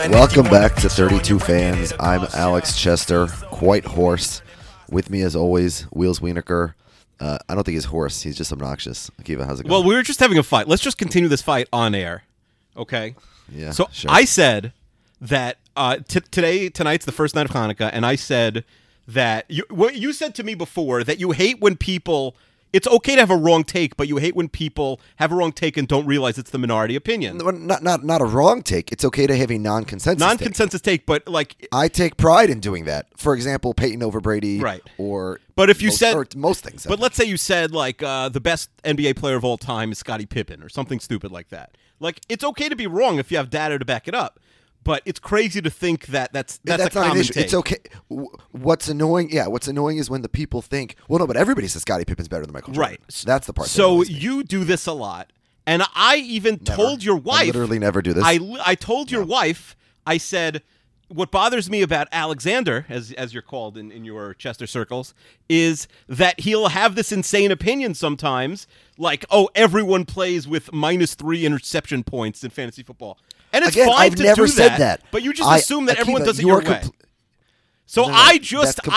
Welcome back to 32 Fans. I'm Alex Chester, quite hoarse. With me, as always, Wheels Wienerker. I don't think he's hoarse. He's just obnoxious. Akiva, how's it going? Well, we were just having a fight. Let's just continue this fight on air, okay? Yeah. So sure. I said that tonight's the first night of Hanukkah, and I said that you said to me before that you hate when people. It's okay to have a wrong take, but you hate when people have a wrong take and don't realize it's the minority opinion. Not a wrong take. It's okay to have a non-consensus take, but like I take pride in doing that. For example, Peyton over Brady, right? But if you said most things, but let's say you said like the best NBA player of all time is Scottie Pippen or something stupid like that. Like it's okay to be wrong if you have data to back it up. But it's crazy to think that's a not common an issue. take. It's okay. What's annoying is when the people think, well, no, but everybody says Scottie Pippen's better than Michael Jordan. Right. That's the part. So you do this a lot, and I even told your wife. I literally never do this. I told your wife. I said, what bothers me about Alexander, as you're called in your Chester circles, is that he'll have this insane opinion sometimes, like, oh, everyone plays with -3 interception points in fantasy football. And it's fine I've to never do said that. But you just assume that everyone does it your way. So No, I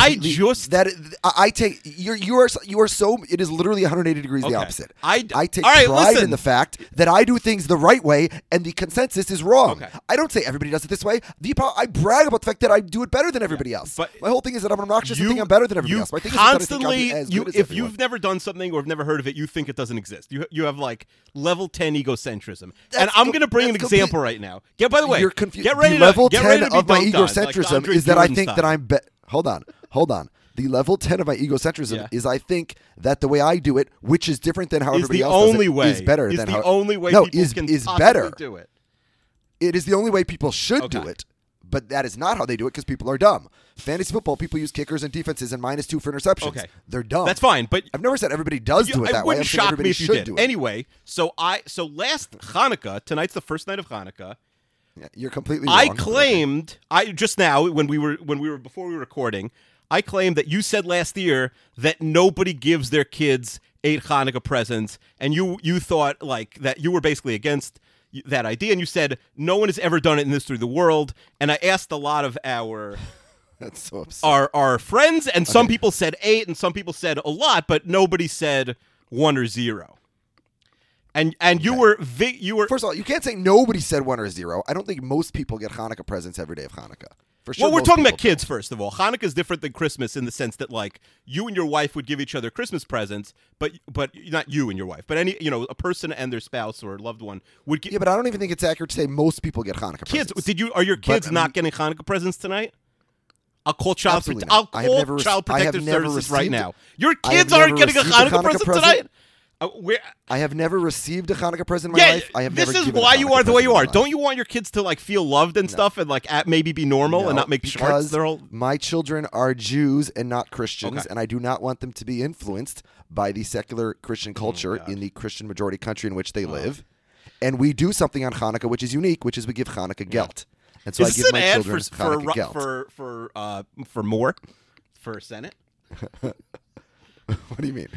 take you are so it is literally 180 degrees the opposite. I take pride in the fact that I do things the right way and the consensus is wrong. Okay. I don't say everybody does it this way. I brag about the fact that I do it better than everybody else. But my whole thing is that I'm obnoxious and think I'm better than everybody else. My thing constantly, is that if you've never done something or have never heard of it, you think it doesn't exist. You have like level 10 egocentrism. And I'm going to bring an example right now. By the way, you're confused. Get ready level to 10 of my egocentrism egocentrism is that I think that I'm Hold on. The level 10 of my egocentrism is I think that the way I do it, which is different than how everybody else does it, is better than how... Is the only way people can possibly do it. It is the only way people should do it, but that is not how they do it because people are dumb. Fantasy football, people use kickers and defenses and -2 for interceptions. Okay. They're dumb. That's fine, but... I've never said everybody does do it that way. It wouldn't shock me if you did. Do it. Anyway, so last Hanukkah, tonight's the first night of Hanukkah, you're completely wrong. I claimed just now when we were before we were recording, I claimed that you said last year that nobody gives their kids 8 Hanukkah presents, and you thought like that you were basically against that idea, and you said no one has ever done it in the history of the world. And I asked a lot of our that's so absurd. our friends, and some people said 8, and some people said a lot, but nobody said 1 or 0. And you were first of all, you can't say nobody said 1 or 0. I don't think most people get Hanukkah presents every day of Hanukkah. For sure. Well, we're talking about kids first of all. Hanukkah is different than Christmas in the sense that like you and your wife would give each other Christmas presents, but not you and your wife, but a person and their spouse or loved one would give. Yeah, but I don't even think it's accurate to say most people get Hanukkah presents. Kids, are your kids not getting Hanukkah presents tonight? I'll call child protective services right now. Your kids aren't getting a Hanukkah present tonight? I have never received a Hanukkah present in my life. I have this never is given why a you Hanukkah are the way you are. present in my Don't life. you want your kids to like feel loved and stuff and like maybe be normal and not make charts? My children are Jews and not Christians, and I do not want them to be influenced by the secular Christian culture in the Christian majority country in which they live. And we do something on Hanukkah which is unique, which is we give Hanukkah gelt. And so I give my children Hanukkah gelt. For more for Senate. What do you mean?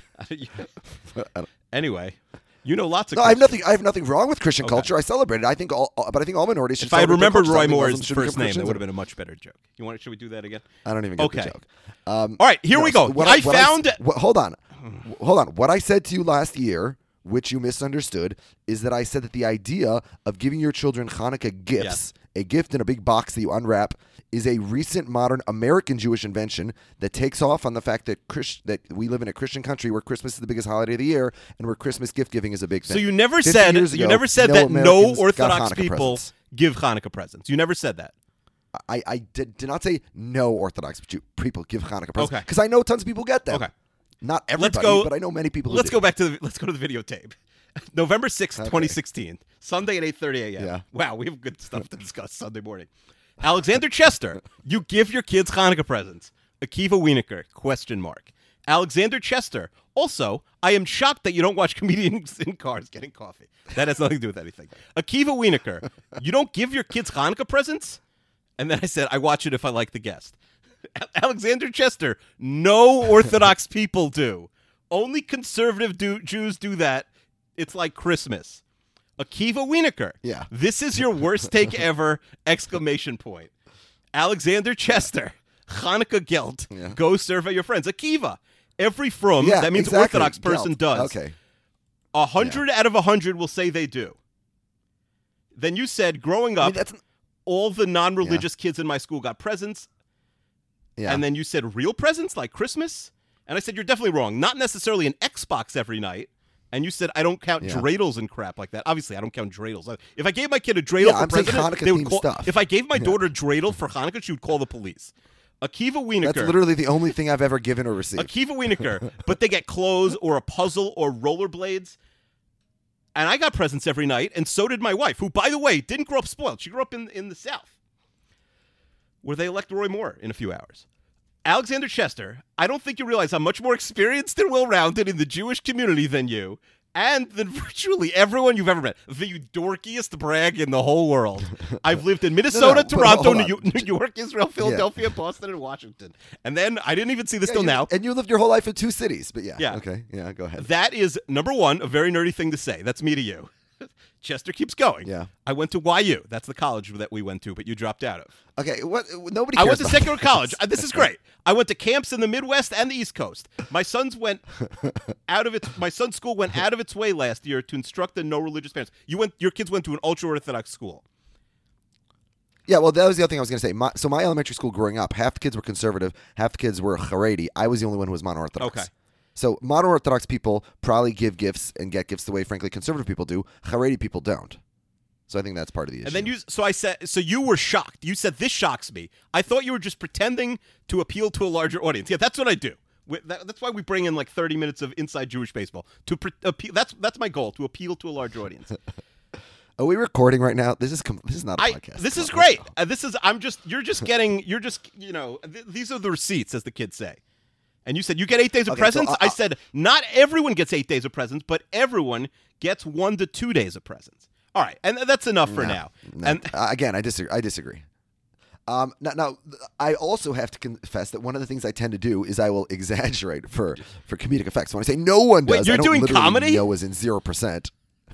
Anyway, lots of. No, I have nothing wrong with Christian culture. I celebrate it. I think all minorities should. If I had remembered Roy Moore's first name, that would have been a much better joke. Should we do that again? I don't even get the joke. All right, here we go. Hold on. What I said to you last year, which you misunderstood, is that I said that the idea of giving your children Hanukkah gifts, a gift in a big box that you unwrap, is a recent modern American Jewish invention that takes off on the fact that we live in a Christian country where Christmas is the biggest holiday of the year and where Christmas gift giving is a big thing. So you never said that no Orthodox people give Hanukkah presents. You never said that. I did not say no Orthodox people give Hanukkah presents because I know tons of people get them. Okay. Not everybody, but I know many people. Let's go to the videotape. November 6th, 2016, Sunday at 8:30 a.m. Yeah. Wow, we have good stuff to discuss Sunday morning. Alexander Chester, you give your kids Hanukkah presents. Akiva Wienerker, ? Alexander Chester, also, I am shocked that you don't watch comedians in cars getting coffee. That has nothing to do with anything. Akiva Wienerker, you don't give your kids Hanukkah presents? And then I said, I watch it if I like the guest. Alexander Chester, no Orthodox people do. Only conservative Jews do that. It's like Christmas. Akiva Wienerker. Yeah. This is your worst take ever! Exclamation point. Alexander Chester. Hanukkah Gelt. Yeah. Go survey your friends. Akiva. Every from, Yeah, that means exactly. Orthodox person Gelt. does. Okay. 100 out of 100 will say they do. Then you said, growing I up, mean, that's, all the non-religious kids in my school got presents. yeah. And then you said real presents like Christmas. And I said, you're definitely wrong. Not necessarily an Xbox every night. And you said, I don't count dreidels and crap like that. Obviously, I don't count dreidels. If I gave my kid a dreidel for I'm saying president, they would Hanukkah-themed call. stuff. If I gave my daughter a dreidel for Hanukkah, she would call the police. Akiva Wienerker. That's literally the only thing I've ever given or received. Akiva Wienerker. But they get clothes or a puzzle or rollerblades. And I got presents every night, and so did my wife, who, by the way, didn't grow up spoiled. She grew up in the South, where they elect Roy Moore in a few hours. Alexander Chester, I don't think you realize I'm much more experienced and well-rounded in the Jewish community than you, and than virtually everyone you've ever met. The dorkiest brag in the whole world. I've lived in Minnesota, but Toronto, hold New York, Israel, Philadelphia, Boston, and Washington. And then I didn't even see this till now. And you lived your whole life in 2 cities. But Yeah. Okay. Yeah, go ahead. That is, number one, a very nerdy thing to say. That's me to you. Chester keeps going. Yeah. I went to YU. That's the college that we went to, but you dropped out of. Okay, what? Nobody I cares went to about secular college. This is great. I went to camps in the Midwest and the East Coast. My son's My son's school went out of its way last year to instruct the no religious parents. Your kids went to an ultra orthodox school. Yeah, well, that was the other thing I was going to say. My elementary school growing up, half the kids were conservative, half the kids were Haredi. I was the only one who was mono-orthodox. Okay. So mono-orthodox people probably give gifts and get gifts the way, frankly, conservative people do. Haredi people don't. So I think that's part of the issue. And then so you were shocked. You said, this shocks me. I thought you were just pretending to appeal to a larger audience. Yeah, that's what I do. That's why we bring in like 30 minutes of Inside Jewish Baseball. Appeal. That's my goal, to appeal to a larger audience. Are we recording right now? This is not a podcast. This is great. These are the receipts, as the kids say. And you said, you get 8 days of presents? I said, not everyone gets 8 days of presents, but everyone gets 1 to 2 days of presents. All right, and that's enough for now. And again, I disagree. Now, I also have to confess that one of the things I tend to do is I will exaggerate for comedic effects. So when I say no one does, you're I don't doing literally comedy? mean no as in 0%.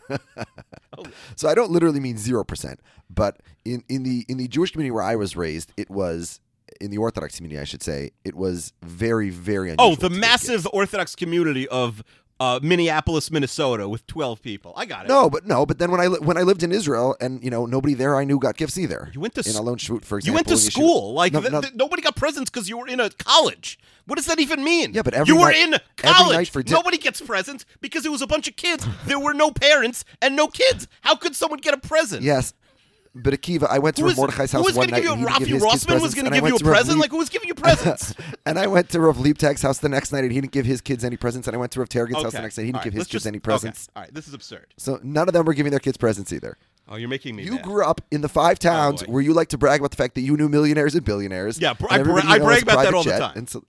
So I don't literally mean 0%. But in the Jewish community where I was raised, it was, in the Orthodox community, I should say, it was very, very unusual. Oh, the massive Orthodox community of Minneapolis, Minnesota, with 12 people. I got it. No, but then when I lived in Israel, and nobody there I knew got gifts either. You went to in Alon Shvut, for example. You went to in school. Yeshiva. Like No, nobody got presents because you were in a college. What does that even mean? Yeah, but every you were night- in every college. night for Nobody gets presents because it was a bunch of kids. There were no parents and no kids. How could someone get a present? Yes. But Akiva, I went to Rav Mordechai's house one night. Who was and he going to give you? didn't give his kids Rafi Rossman was presents, going and to I give you a went to Rav present? Lieb- Like, who was giving you presents? And I went to Rav Liebtag's house the next night, and he didn't give his kids any presents. And I went to Rav Tergen's house the next night. He didn't give his kids any presents. Okay. All right, this is absurd. So none of them were giving their kids presents either. Oh, you're making me You mad. grew up in the 5 towns boy. where you like to brag about the fact that you knew millionaires and billionaires. Yeah, and I everybody brag has a about that private all the jet, time. and so,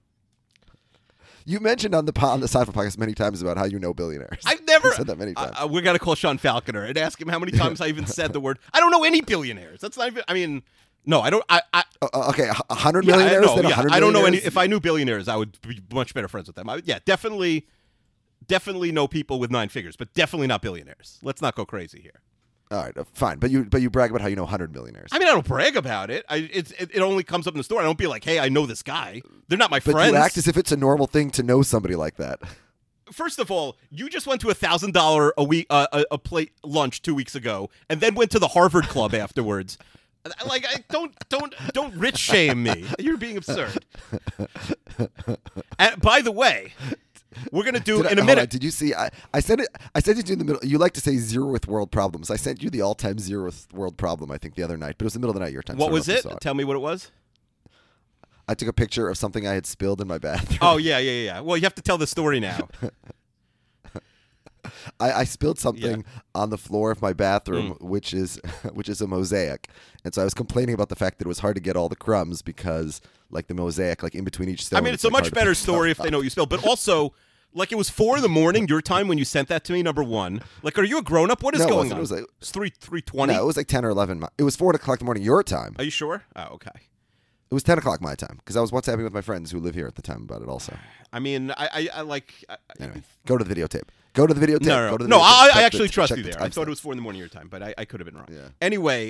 you mentioned on the Seinfeld podcast many times about how you know billionaires. I've never You said that many times. we got to call Sean Falconer and ask him how many times I even said the word. I don't know any billionaires. That's not even. I mean, no, I don't. Okay, 100 Yeah, millionaires. no, then yeah, 100 I don't know any. millionaires? If I knew billionaires, I would be much better friends with them. Yeah, definitely know people with 9 figures, but definitely not billionaires. Let's not go crazy here. All right, fine. But you brag about how you know 100 millionaires. I mean, I don't brag about it. It only comes up in the store. I don't be like, hey, I know this guy. They're not my But friends. you act as if it's a normal thing to know somebody like that. First of all, you just went to $1,000 a week a plate lunch 2 weeks ago, and then went to the Harvard Club afterwards. Like, don't rich shame me. You're being absurd. And by the way, we're gonna do in a minute. Hold on, did you see? I sent it. I sent it to you in the middle. You like to say zeroth world problems. I sent you the all-time zeroth world problem. I think the other night, but it was the middle of the night your time. What so I was don't know if it? you saw Tell me what it was. I took a picture of something I had spilled in my bathroom. Oh yeah. Well, you have to tell the story now. I spilled something on the floor of my bathroom, which is a mosaic, and so I was complaining about the fact that it was hard to get all the crumbs because, like, the mosaic, like in between each stone. I mean, it's a much better story if they know what you spilled, but also. Like, it was 4 a.m. your time when you sent that to me, number one. Like, are you a grown-up? What is going on? It was it's 3:20? No, it was like 10 or 11. It was 4 o'clock in the morning your time. Are you sure? Oh, okay. It was 10 o'clock my time because I was WhatsApping with my friends who live here at the time about it also. I mean, I like. Anyway, go to the videotape. Go to the videotape. No, Go to the no. videotape. I actually trust you the there. I thought it timestamp. was 4 in the morning your time, but I could have been wrong. Yeah. Anyway,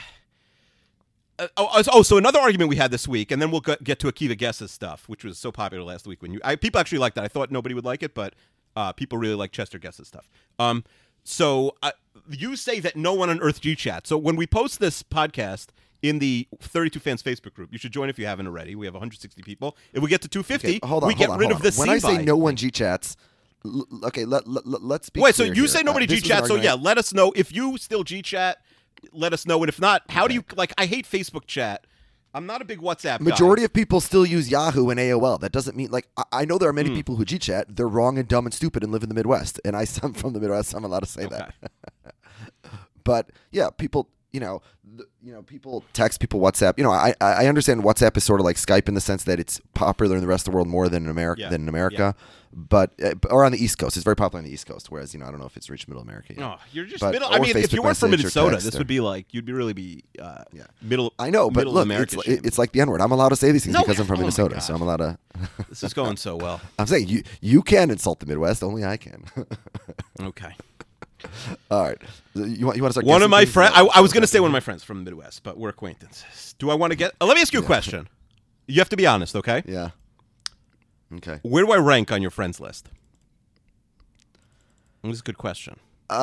so another argument we had this week, and then we'll get to Akiva Guess's stuff, which was so popular last week. People actually liked that. I thought nobody would like it, but people really like Chester Guess's stuff. So you say that no one on Earth G-Chat. So when we post this podcast in the 32 Fans Facebook group, you should join if you haven't already. We have 160 people. If we get to 250, we get rid of the When I say CBI. no one G-Chats, okay, let's be Wait, so clear you here. say nobody This was an G-Chat, so argument- yeah, let us know. If you still G-Chat, let us know. And if not, how do you, like, I hate Facebook chat. I'm not a big WhatsApp guy. Majority of people still use Yahoo and AOL. That doesn't mean, like, I know there are many people who G-Chat. They're wrong and dumb and stupid and live in the Midwest. And I'm from the Midwest, so I'm allowed to say that. But, yeah, people... people text, people WhatsApp. I understand WhatsApp is sort of like Skype in the sense that it's popular in the rest of the world more than in America. But or on the East Coast, it's very popular on the East Coast. Whereas I don't know if it's reached middle America yet. No, you're just But- middle. or I mean, if Facebook you weren't from message or Minnesota, text this or- would be like you'd really be middle. I know, but middle look, America shame. it's like the N-word. I'm allowed to say these things No, because I'm from oh my Minnesota, God. so I'm allowed to. This is going so well. I'm saying you can insult the Midwest, only I can. Okay. All right, you want to start? One of guessing my things? friends. I was going to say one of my friends from the Midwest, but we're acquaintances. Do I want to get? Let me ask you a question. You have to be honest, okay? Yeah. Okay. Where do I rank on your friends list? This is a good question.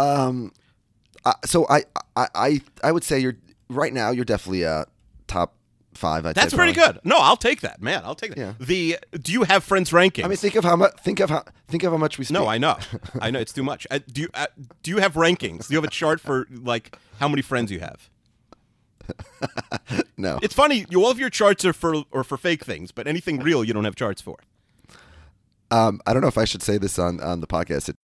So I would say you're right now. You're definitely top 5. I'd That's say pretty probably. good. No, I'll take that, man. I'll take that. Yeah. Do you have friends rankings? I mean, think of how much. Think of how much we speak. No, I know. I know it's too much. Do you have rankings? Do you have a chart for like how many friends you have? No. It's funny. All of your charts are for fake things, but anything real you don't have charts for. I don't know if I should say this on the podcast.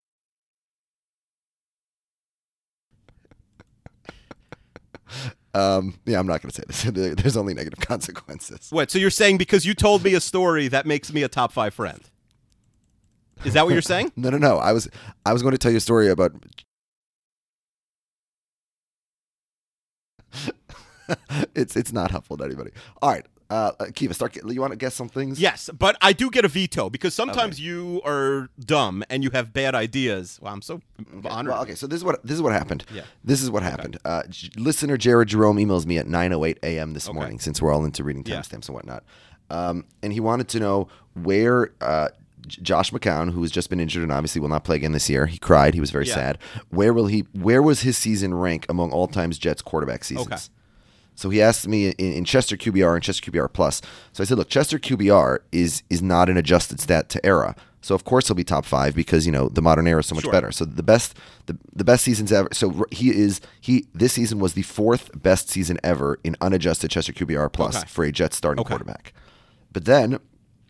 Yeah, I'm not going to say this. There's only negative consequences. What? So you're saying because you told me a story that makes me a top 5 friend? Is that what you're saying? No. I was going to tell you a story about. It's not helpful to anybody. All right, Kiva, you want to guess some things? Yes, but I do get a veto because sometimes you are dumb and you have bad ideas. Well, I'm so honored. Well, okay, so this is what happened. Yeah. This is what happened. Listener Jared Jerome emails me at 9:08 a.m. this morning, since we're all into reading Yeah. timestamps and whatnot. And he wanted to know where Josh McCown, who has just been injured and obviously will not play again this year, he cried. He was very sad. Where was his season rank among all-time Jets quarterback seasons? Okay. So he asked me in Chester QBR and Chester QBR Plus. So I said, look, Chester QBR is not an adjusted stat to era. So of course he'll be top 5 because the modern era is so much better. So the best seasons ever. So this season was the 4th best season ever in unadjusted Chester QBR Plus for a Jets starting quarterback. But then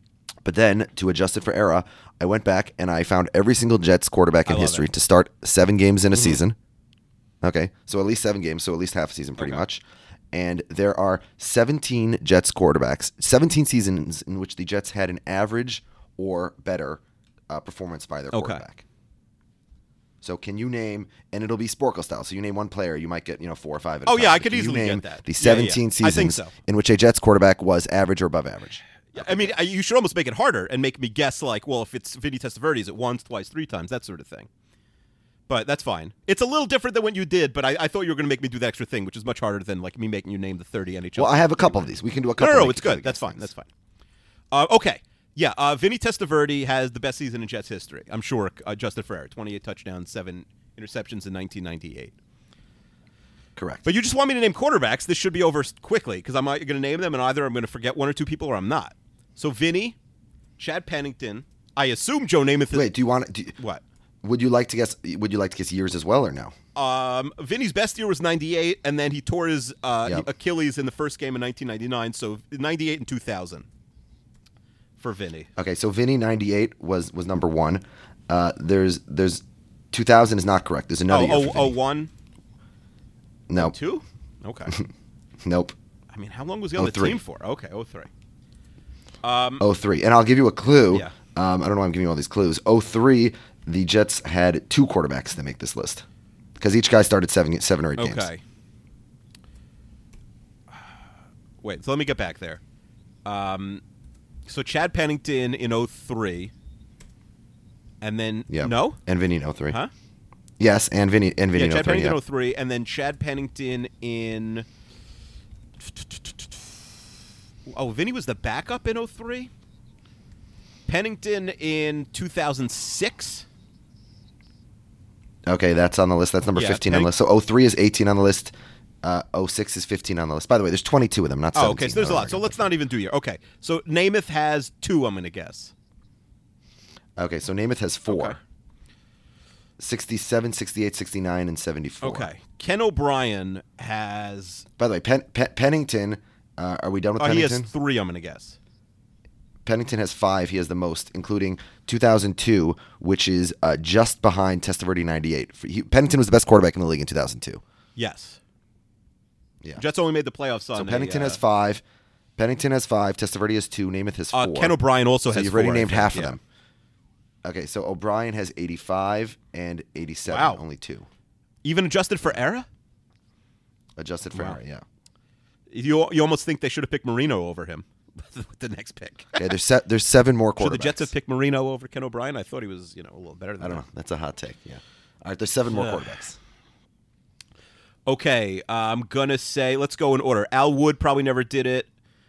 to adjust it for era, I went back and I found every single Jets quarterback in history to start 7 games in a season. Okay, so at least 7 games, so at least half a season pretty much. And there are 17 Jets quarterbacks, 17 seasons in which the Jets had an average or better performance by their quarterback. So can you name, and it'll be Sporkle style, so you name one player, you might get 4 or 5 at a time. I could Can you easily name get that. the 17 I think seasons so. in which a Jets quarterback was average or above average. I mean, you should almost make it harder and make me guess like, well, if it's Vinny Testaverde, is it once, twice, 3 times, that sort of thing. But that's fine. It's a little different than what you did, but I thought you were going to make me do the extra thing, which is much harder than like me making you name the 30 NHL. Well, I have a couple of these. We can do a couple. No, it's good. That's fine. That's fine. Okay. Yeah, Vinny Testaverde has the best season in Jets history. I'm sure, adjusted for error. 28 touchdowns, 7 interceptions in 1998. Correct. But you just want me to name quarterbacks. This should be over quickly because I'm going to name them, and either I'm going to forget 1 or 2 people or I'm not. So Vinny, Chad Pennington, I assume Joe Namath. Wait, do you want to? What? Would you like to guess? Would you like to guess years as well, or no? Vinny's best year was 98, and then he tore his Achilles in the first game in 1999. So 98 and 2000 for Vinny. Okay, so Vinny 98 was number 1. There's 2000 is not correct. There's another year. For Vinny. 01? No. 2? Okay. Nope. I mean, how long was he on the 03. team for? Okay, 03. 03. And I'll give you a clue. Yeah. I don't know why I'm giving you all these clues. 03, the Jets had 2 quarterbacks that make this list because each guy started 7 or 8 games. Okay. Wait, so let me get back there. So Chad Pennington in 03. And then, no? And Vinny in 03. Huh? Yes, and Vinny in 03. Chad Pennington in 03, and then Chad Pennington in... Oh, Vinny was the backup in 03? Pennington in 2006? Okay, that's on the list. That's number 15 on the list. So 03 is 18 on the list. 06 is 15 on the list. By the way, there's 22 of them, not 17. Oh, okay, so there's a lot. So let's not even do year. Okay, so Namath has 2, I'm going to guess. Okay, so Namath has 4. Okay. 67, 68, 69, and 74. Okay. Ken O'Brien has... By the way, Pennington, are we done with Pennington? He has 3, I'm going to guess. Pennington has 5. He has the most, including 2002, which is just behind Testaverde 98. Pennington was the best quarterback in the league in 2002. Yes. Yeah. Jets only made the playoffs on So Pennington has 5. Pennington has 5. Testaverde has 2. Namath has 4. Ken O'Brien also has 4. So you've already named half of them. Okay, so O'Brien has 85 and 87. Wow. Only 2. Even adjusted for era? Adjusted for error, yeah. You almost think they should have picked Marino over him with the next pick. Yeah, there's 7 more quarterbacks. Should the Jets have picked Marino over Ken O'Brien? I thought he was, a little better than that. I don't know. That's a hot take, yeah. All right, there's 7 more quarterbacks. Okay, I'm going to say, let's go in order. Al Wood probably never did it.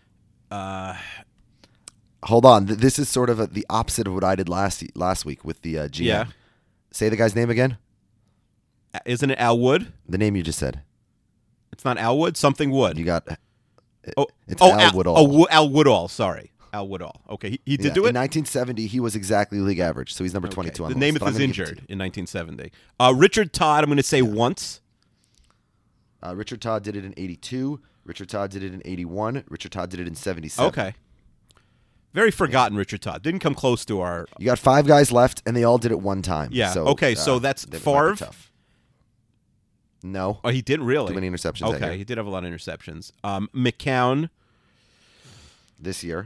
Hold on. This is sort of the opposite of what I did last week with the GM. Yeah. Say the guy's name again. Isn't it Al Wood? The name you just said. It's not Al Wood? Something Wood. You got... It's Al Al Woodall. Al Woodall, sorry. Al Woodall. Okay, he did do it? In 1970, he was exactly league average, so he's number 22 on the list. Namath was injured in 1970. Richard Todd, I'm going to say once. Richard Todd did it in 82. Richard Todd did it in 81. Richard Todd did it in 77. Okay. Very forgotten, Richard Todd. Didn't come close to our... You got 5 guys left, and they all did it one time. Yeah, so, okay, so that's Favre? No. Oh, he didn't really? Too many interceptions that year. Okay, he did have a lot of interceptions. McCown. This year,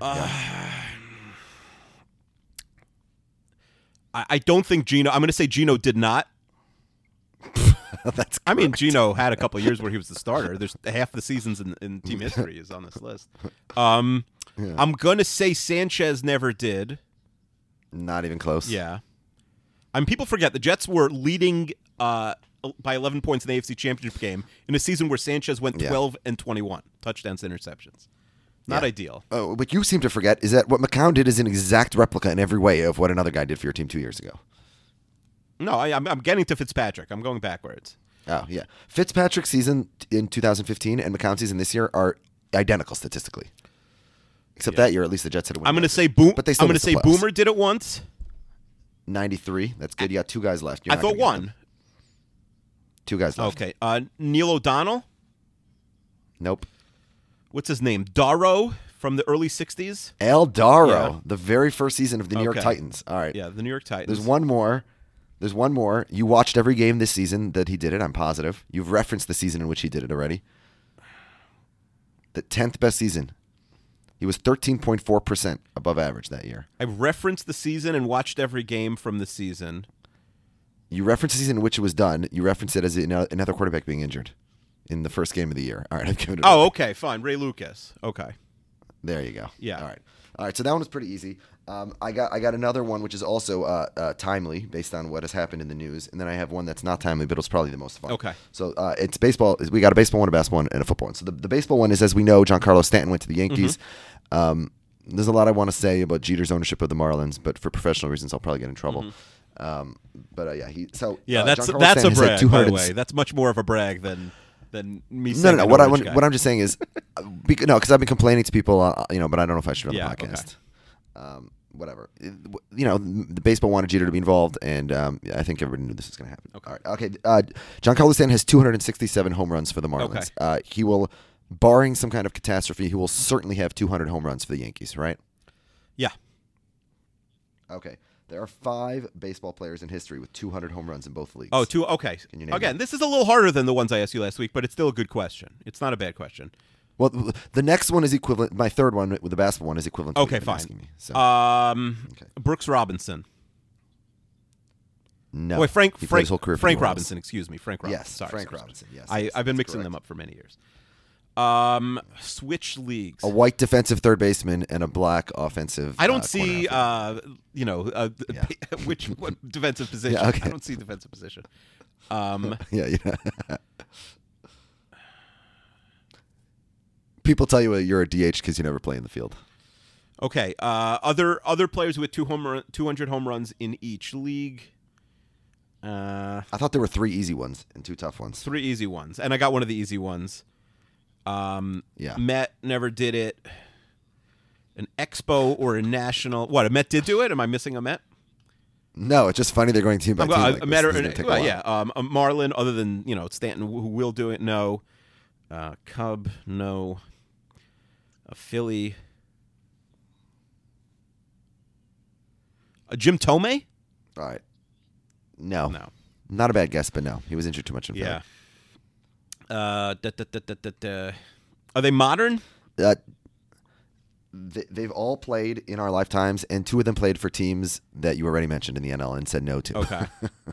I don't think Gino... I'm going to say Gino did not. That's correct. I mean, Gino had a couple of years where he was the starter. There's half the seasons in team history is on this list. I'm going to say Sanchez never did. Not even close. Yeah. People forget the Jets were leading by 11 points in the AFC Championship game in a season where Sanchez went 12 and 21 touchdowns to interceptions. Not ideal. Oh, what you seem to forget is that what McCown did is an exact replica in every way of what another guy did for your team 2 years ago. No, I'm getting to Fitzpatrick. I'm going backwards. Oh, yeah. Fitzpatrick's season in 2015 and McCown's season this year are identical statistically. Except that year, at least the Jets had a win. I'm going to say Boom. But they still I'm going to say Boomer did it once. 93. That's good. You got 2 guys left. I thought 1. 2 guys left. Okay. Neil O'Donnell. Nope. What's his name? Darrow from the early 60s? Al Darrow, the very first season of the New York Okay. Titans. All right. Yeah, the New York Titans. There's one more. You watched every game this season that he did it, I'm positive. You've referenced the season in which he did it already. The 10th best season. He was 13.4% above average that year. I referenced the season and watched every game from the season. You referenced the season in which it was done. You referenced it as another quarterback being injured in the first game of the year. All right, I've given it away. Okay, fine. Ray Lucas. Okay. There you go. Yeah. All right. So that one was pretty easy. I got another one which is also timely based on what has happened in the news, and then I have one that's not timely, but it's probably the most fun. Okay. So it's baseball. We got a baseball one, a basketball one, and a football one. So the baseball one is, as we know, Giancarlo Stanton went to the Yankees. There's a lot I want to say about Jeter's ownership of the Marlins, but for professional reasons, I'll probably get in trouble. That's a brag. By the way, that's much more of a brag than me saying. No. What I'm just saying is, because I've been complaining to people, but I don't know if I should on the podcast. Okay. Whatever. The baseball wanted Jeter to be involved, and I think everybody knew this was going to happen. Okay. All right. Okay. Giancarlo Stanton has 267 home runs for the Marlins. Okay. He will, barring some kind of catastrophe, he will certainly have 200 home runs for the Yankees, right? Yeah. Okay. There are 5 baseball players in history with 200 home runs in both leagues. Oh, 2. Okay. Can you name Again, them? this is a little harder than the ones I asked you last week, but it's still a good question. It's not a bad question. Well, the next one is equivalent. My third one with the basketball one is equivalent to what you've been asking me. So. Brooks Robinson. No. Wait, Frank his whole career for Frank the Royals. Robinson, excuse me. Frank Robinson. Yes, Sorry, Frank sorry, Robinson, sorry. yes. I've been that's mixing correct. them up for many years. Switch leagues. A white defensive third baseman and a black offensive. I don't see, corner what defensive position. Yeah, okay. I don't see defensive position. Yeah. People tell you you're a DH because you never play in the field. Okay. Other players with 200 home runs in each league. I thought there were 3 easy ones and 2 tough ones. 3 easy ones, and I got one of the easy ones. Yeah. Met never did it. An Expo or a National. What? A Met did do it? Am I missing a Met? No, it's just funny they're going team by team. Like a Met or this is gonna take a while. yeah. A Marlin, other than Stanton, who will do it. No. Cub. No. A Philly. A Jim Tomei? All right. No. No. Not a bad guess, but no. He was injured too much in Yeah. Are they modern? They've all played in our lifetimes, and 2 of them played for teams that you already mentioned in the NL and said no to. Okay.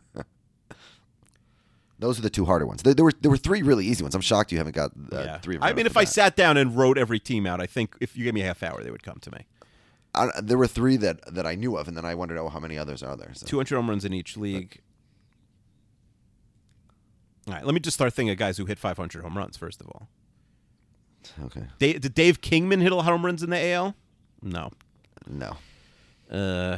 Those are the 2 harder ones. There were 3 really easy ones. I'm shocked you haven't got 3 of them. I mean, if I sat down and wrote every team out, I think if you gave me a half hour, they would come to me. There were 3 that I knew of, and then I wondered, how many others are there? So. 200 home runs in each league. All right, let me just start thinking of guys who hit 500 home runs, first of all. Okay. Did Dave Kingman hit a lot of home runs in the AL? No. No. I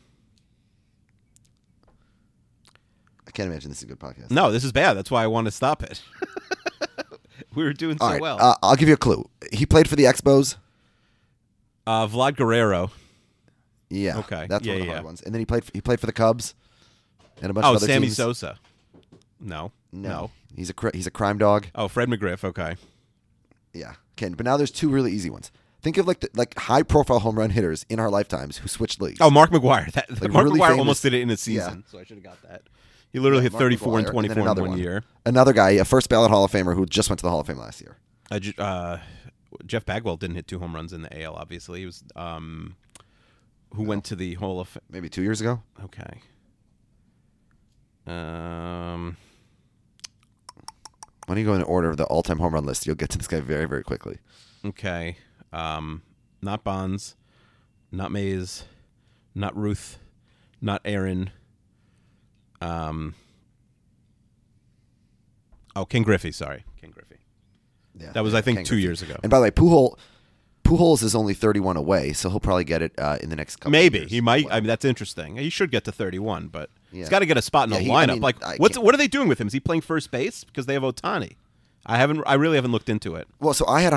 can't imagine this is a good podcast. No, this is bad. That's why I want to stop it. We were doing so All right, well. I'll give you a clue. He played for the Expos. Vlad Guerrero. Yeah. Okay. That's one of the hard ones. And then he played for the Cubs and a bunch of other Sammy teams. Sosa. No. He's a crime dog. Oh, Fred McGriff. Okay. Yeah. Okay, but now there's 2 really easy ones. Think of like high profile home run hitters in our lifetimes who switched leagues. Oh, Mark McGwire. Mark really McGwire famous, almost did it in a season, so I should have got that. He literally hit Mark 34 and McGwire, 24 then in one year. Another guy, a first ballot Hall of Famer who just went to the Hall of Fame last year. Jeff Bagwell didn't hit 2 home runs in the AL, obviously. He was who went to the Hall of Fame. Maybe 2 years ago? Okay. When you go in order of the all-time home run list, you'll get to this guy very, very quickly. Okay. Not Bonds, not Mays, not Ruth, not Aaron. Ken Griffey, sorry. Ken Griffey. Yeah, That was, I think, Ken 2 Griffey. years ago. And by the way, Pujols is only 31 away, so he'll probably get it in the next couple of Maybe. years. He might. I mean, that's interesting. He should get to 31, but he's got to get a spot in the Yeah, lineup. What are they doing with him? Is he playing first base? Because they have Ohtani. I really haven't looked into it. Well, so I had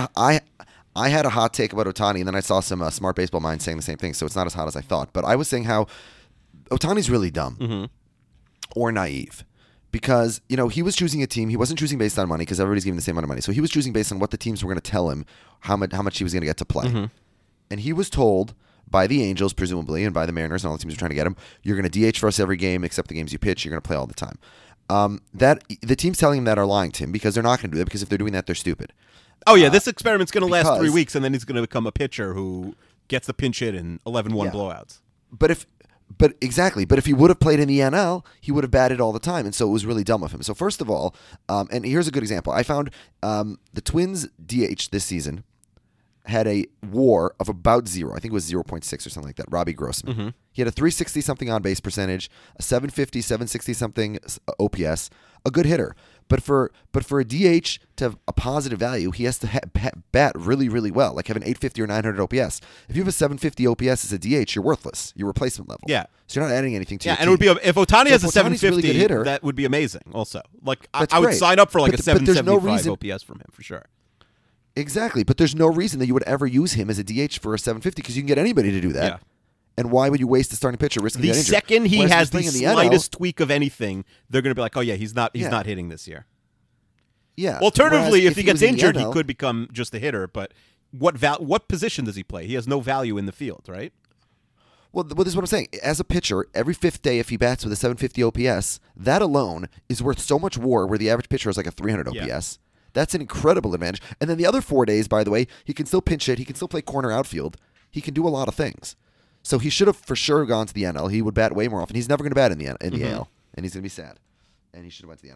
a hot take about Ohtani, and then I saw some smart baseball minds saying the same thing, so it's not as hot as I thought. But I was saying how Ohtani's really dumb or naive. Because, he was choosing a team. He wasn't choosing based on money because everybody's giving the same amount of money. So he was choosing based on what the teams were going to tell him how much he was going to get to play. And he was told by the Angels, presumably, and by the Mariners and all the teams who are trying to get him, you're going to DH for us every game except the games you pitch. You're going to play all the time. That the teams telling him that are lying to him because they're not going to do that because if they're doing that, they're stupid. Oh, yeah, this experiment's going to last 3 weeks, and then he's going to become a pitcher who gets the pinch hit in 11-1 blowouts. But if he would have played in the NL, he would have batted all the time, and so it was really dumb of him. So first of all, and here's a good example. I found the Twins DH this season had a WAR of about 0. I think it was 0.6 or something like that. Robbie Grossman. He had a 360 something on base percentage, a 750, 760 something OPS, a good hitter. But for a DH to have a positive value, he has to bat really, really well, like have an 850 or 900 OPS. If you have a 750 OPS as a DH, you're worthless. You're replacement level. Yeah. So you're not adding anything to your and team. it would be if Ohtani has a Ohtani's 750, really good hitter, that would be amazing. Also, like That's I would great. sign up for like But a there's no 775 reason- OPS from him for sure. Exactly, but there's no reason that you would ever use him as a DH for a 750 because you can get anybody to do that. Yeah. And why would you waste the starting pitcher risking The getting injured? second he Whereas has the playing in NL, slightest tweak of anything, they're going to be like, "Oh yeah, he's not hitting this year." Yeah. Alternatively, Whereas if he gets was in the injured, he NL could become just a hitter. But what position does he play? He has no value in the field, right? Well, this is what I'm saying. As a pitcher, every fifth day, if he bats with a 750 OPS, that alone is worth so much WAR where the average pitcher is like a 300 OPS. Yeah. That's an incredible advantage. And then the other 4 days, by the way, he can still pinch hit. He can still play corner outfield. He can do a lot of things. So he should have for sure gone to the NL. He would bat way more often. He's never going to bat in the AL, and he's going to be sad. And he should have went to the NL.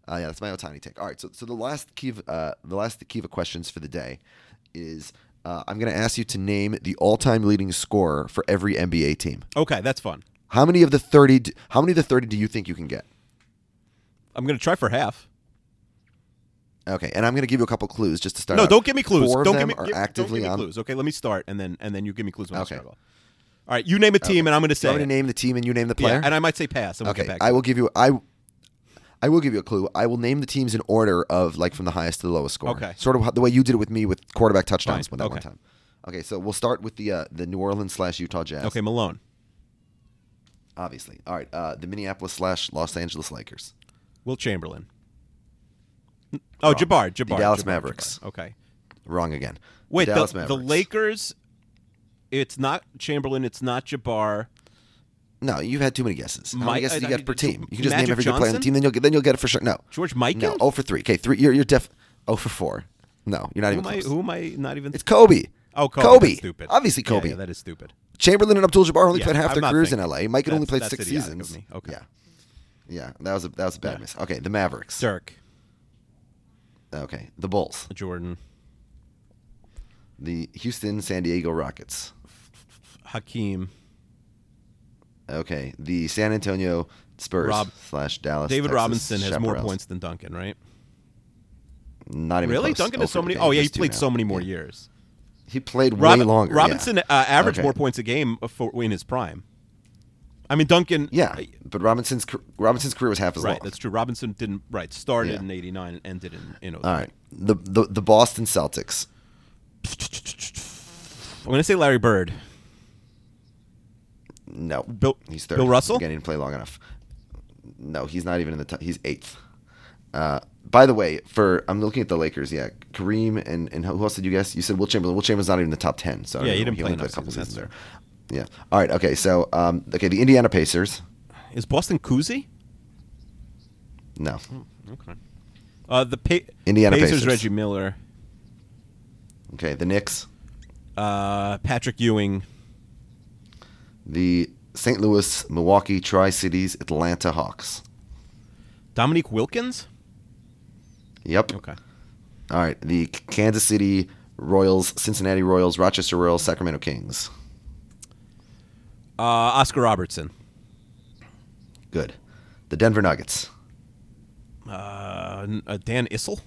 Yeah, that's my Otani take. All right, so the last Kiva questions for the day is I'm going to ask you to name the all-time leading scorer for every NBA team. Okay, that's fun. How many of the 30 do you think you can get? I'm going to try for half. Okay, and I'm going to give you a couple clues just to start. No, out. don't give me clues. Four of Don't them give me are actively don't give me on. clues. Okay, let me start, and then you give me clues when Okay. I start. All right, you name a team, and I'm going to say. I'm going to name the team, and you name the player. Yeah, and I might say pass. And we'll Okay, get back I to will it. give you. I will give you a clue. I will name the teams in order of like from the highest to the lowest score. Okay. Sort of the way you did it with me with quarterback touchdowns Fine. that Okay. one time. Okay, so we'll start with the New Orleans / Utah Jazz. Okay, Malone. Obviously. All right. The Minneapolis / Los Angeles Lakers. Will Chamberlain. Oh, Jabbar. The Dallas Mavericks. Jabbar. Okay. Wrong again. Wait, the Dallas the Mavericks. Lakers. It's not Chamberlain. It's not Jabbar. No, you've had too many guesses. How many guesses do you get per team? You can just Magic name every good player on the Johnson? team, then you'll get it for sure. No. George Mikan? No. 0 for 3. Okay, 3. You're 0 for 4. No, you're not even close. Who am I not even? It's Kobe. Oh, Kobe. That's stupid. Obviously Kobe. Yeah, that is stupid. Chamberlain and Abdul-Jabbar only Yeah, played half I'm their not careers in thinking. LA. Mike had only played That's 6 idiotic seasons. of me. Okay. Yeah. That was a bad miss. Okay, the Mavericks. Dirk. Okay, the Bulls. Jordan. The Houston San Diego Rockets. Hakeem. Okay, the San Antonio Spurs / Dallas. David Texas Robinson has more Chaparrals. points than Duncan, right? Not even Really? close. Duncan has so many. Okay, Oh, yeah, he just 2 played now. so many more Yeah. years. He played way longer. Robinson averaged Okay. more points a game in his prime. I mean, Duncan. Yeah, but Robinson's career was half as Right, long. that's true. Robinson didn't started Yeah. in '89 and ended in 03. All right, the Boston Celtics. I'm going to say Larry Bird. No, he's third. Bill Russell? Again, he didn't play long enough. No, he's not even in the top. He's 8th. By the way, I'm looking at the Lakers. Yeah, Kareem and who else did you guess? You said Will Chamberlain. Will Chamberlain's not even in the top 10. So I Yeah, don't he know. didn't play only enough played a couple seasons, seasons that's there. Yeah. All right. Okay. So the Indiana Pacers. Is Boston Cousy? No. Okay. The Indiana Pacers, Pacers. Reggie Miller, Okay. The Knicks. Patrick Ewing, The St. Louis, Milwaukee, Tri-Cities, Atlanta Hawks. Dominique Wilkins. Yep. Okay. All right. The Kansas City Royals, Cincinnati Royals, Rochester Royals, Sacramento Kings. Oscar Robertson. Good. The Denver Nuggets. Dan Issel.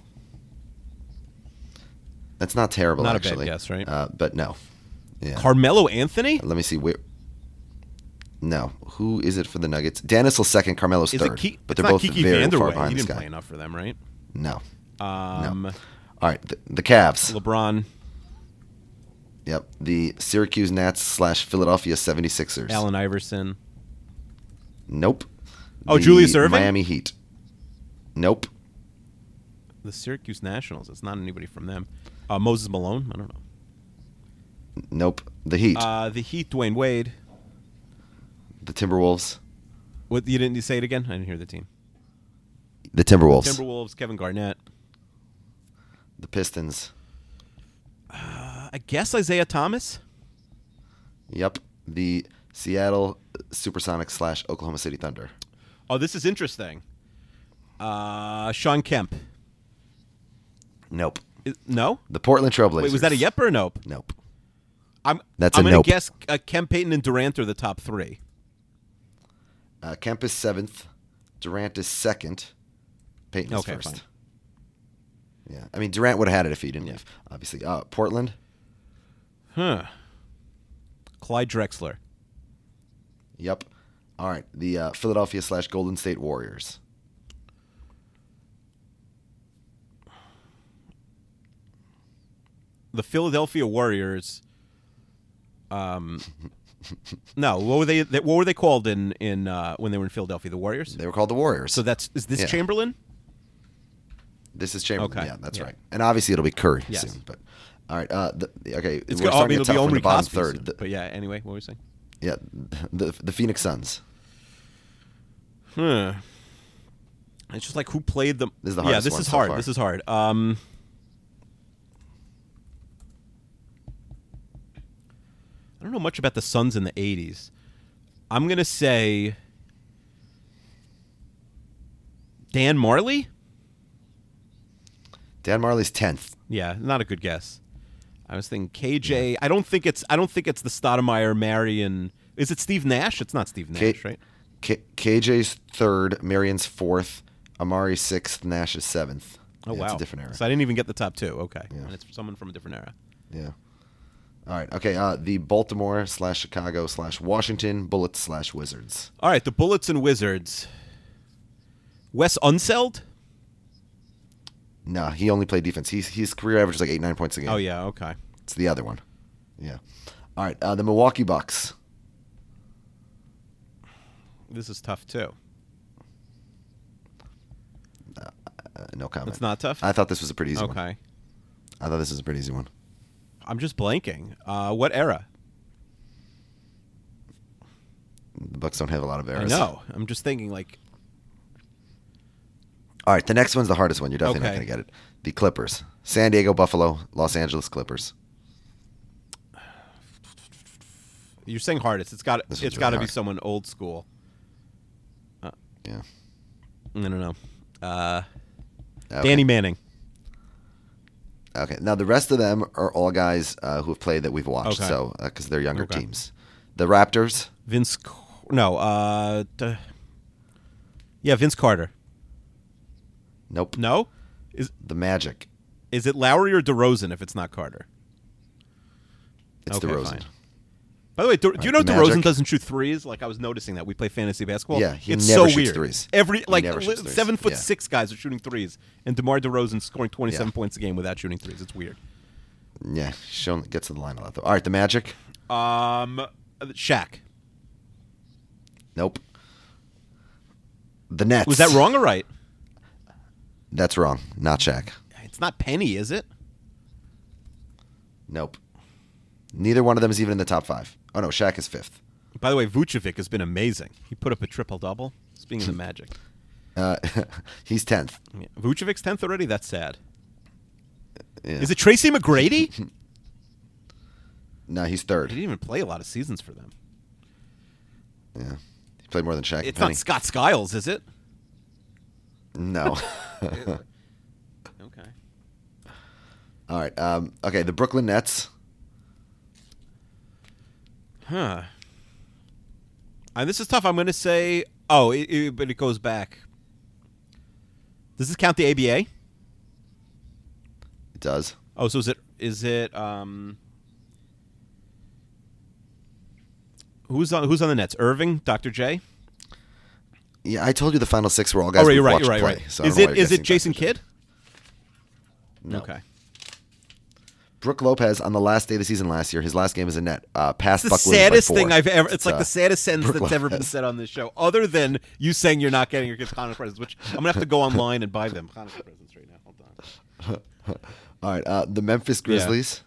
That's not terrible, Not a bad actually. guess, right? But no. Yeah. Carmelo Anthony. Let me see. No. Who is it for the Nuggets? Dan Issel's second, Carmelo's Is third. it but it's they're not both Kiki very far Vanderway. behind He this didn't guy. play enough for them, right? No. No. All right. The Cavs. LeBron, Yep. The Syracuse Nats / Philadelphia 76ers. Allen Iverson. Nope. Oh, The Julius Erving? Miami Heat. Nope. The Syracuse Nationals. It's not anybody from them. Moses Malone. I don't know. Nope. The Heat. The Heat. Dwayne Wade. The Timberwolves. What you didn't say it again? I didn't hear the team. The Timberwolves. Timberwolves. Kevin Garnett. The Pistons. I guess Isaiah Thomas. Yep. The Seattle Supersonics / Oklahoma City Thunder. Oh, this is interesting. Sean Kemp. Nope. No. The Portland Trailblazers. Wait, was that a yep or a nope? Nope. I'm That's I'm a gonna nope. guess Kemp, Payton, and Durant are the top 3. Kemp is 7th. Durant is 2nd. Peyton is Okay, 1st. fine. Yeah. I mean, Durant would have had it if he didn't Yeah. leave, obviously. Portland. Huh. Clyde Drexler. Yep. All right. The Philadelphia / Golden State Warriors. The Philadelphia Warriors. No, what were they? What were they called in when they were in Philadelphia? The Warriors. They were called the Warriors. So is this Yeah. Chamberlain? This is Chamberlain. Okay. Yeah, that's Yeah. right. And obviously it'll be Curry Yes. soon. But all right. Okay. It's we're good. starting to It'll get be tough from Omri the bottom Cosby third. soon. The- But yeah. Anyway, what were we saying? yeah. The Phoenix Suns. Huh. It's just like who played them. This is the Yeah, hardest this one is so hard. far. This is hard. I don't know much about the Suns in the 80s. I'm going to say Dan Marley? Dan Marley's 10th. Yeah, not a good guess. I was thinking KJ. I don't think it's the Stoudemire, Marion. Is it Steve Nash? It's not Steve Nash, right? KJ's 3rd, Marion's 4th, Amari's 6th, Nash is 7th. Oh, wow. It's a different era. So I didn't even get the top 2. Okay. Yeah. And it's someone from a different era. Yeah. All right. Okay. The Baltimore/Chicago/Washington Bullets/Wizards. All right. The Bullets and Wizards. Wes Unseld? No, he only played defense. His career average is like 8-9 points a game. Oh, yeah. Okay. It's the other one. Yeah. All right. The Milwaukee Bucks. This is tough, too. No comment. It's not tough? I thought this was a pretty easy one. Okay. I thought this was a pretty easy one. I'm just blanking. What era? The Bucks don't have a lot of errors. I know. I'm just thinking, like... All right, the next one's the hardest one. You're definitely not Okay. going to get it. The Clippers. San Diego, Buffalo, Los Angeles Clippers. You're saying hardest. It's got This to one's really be hard. someone old school. Yeah. I don't know. Okay. Danny Manning. Okay. Now, the rest of them are all guys who have played that we've watched, Okay. so because they're younger Okay. teams. The Raptors. Vince Carter. Nope. No? The Magic. Is it Lowry or DeRozan if it's not Carter? It's Okay, DeRozan. fine. By the way, do you know the DeRozan Magic. doesn't shoot threes? Like I was noticing that we play fantasy basketball. Yeah, he it's never so shoots weird. threes. Every like never shoots threes. 7'6" guys are shooting threes, and DeMar DeRozan scoring 27 Yeah. points a game without shooting threes. It's weird. Yeah, gets to the line a lot, though. All right, the Magic. Shaq. Nope. The Nets. Was that wrong or right? That's wrong. Not Shaq. It's not Penny, is it? Nope. Neither one of them is even in the top 5. Oh, no, Shaq is 5th. By the way, Vucevic has been amazing. He put up a triple-double. Speaking of the Magic. He's 10th. Yeah. Vucevic's 10th already? That's sad. Yeah. Is it Tracy McGrady? He No, he's 3rd. didn't even play a lot of seasons for them. Yeah. He played more than Shaq. It's and Penny. not Scott Skiles, is it? No. Okay. All right. Okay, the Brooklyn Nets. Huh. And this is tough. I'm going to say... Oh, but it goes back. Does this count the ABA? It does. Oh, so is it who's on the Nets? Irving, Dr. J? Yeah, I told you the final 6 were all guys Oh, right, we've you're watched right. play. So I Is don't know why you're it guessing Jason Dr. J. Kidd? No. Okay. Brooke Lopez on the last day of the season last year. His last game as a net. Past It's the Buck Williams by saddest 4. thing I've ever. It's like the saddest sentence Brooke that's ever been Lopez. said on this show, other than you saying you're not getting your kids Hanukkah presents, which I'm gonna have to go online and buy them Hanukkah presents right now. Hold on. All right. The Memphis Grizzlies.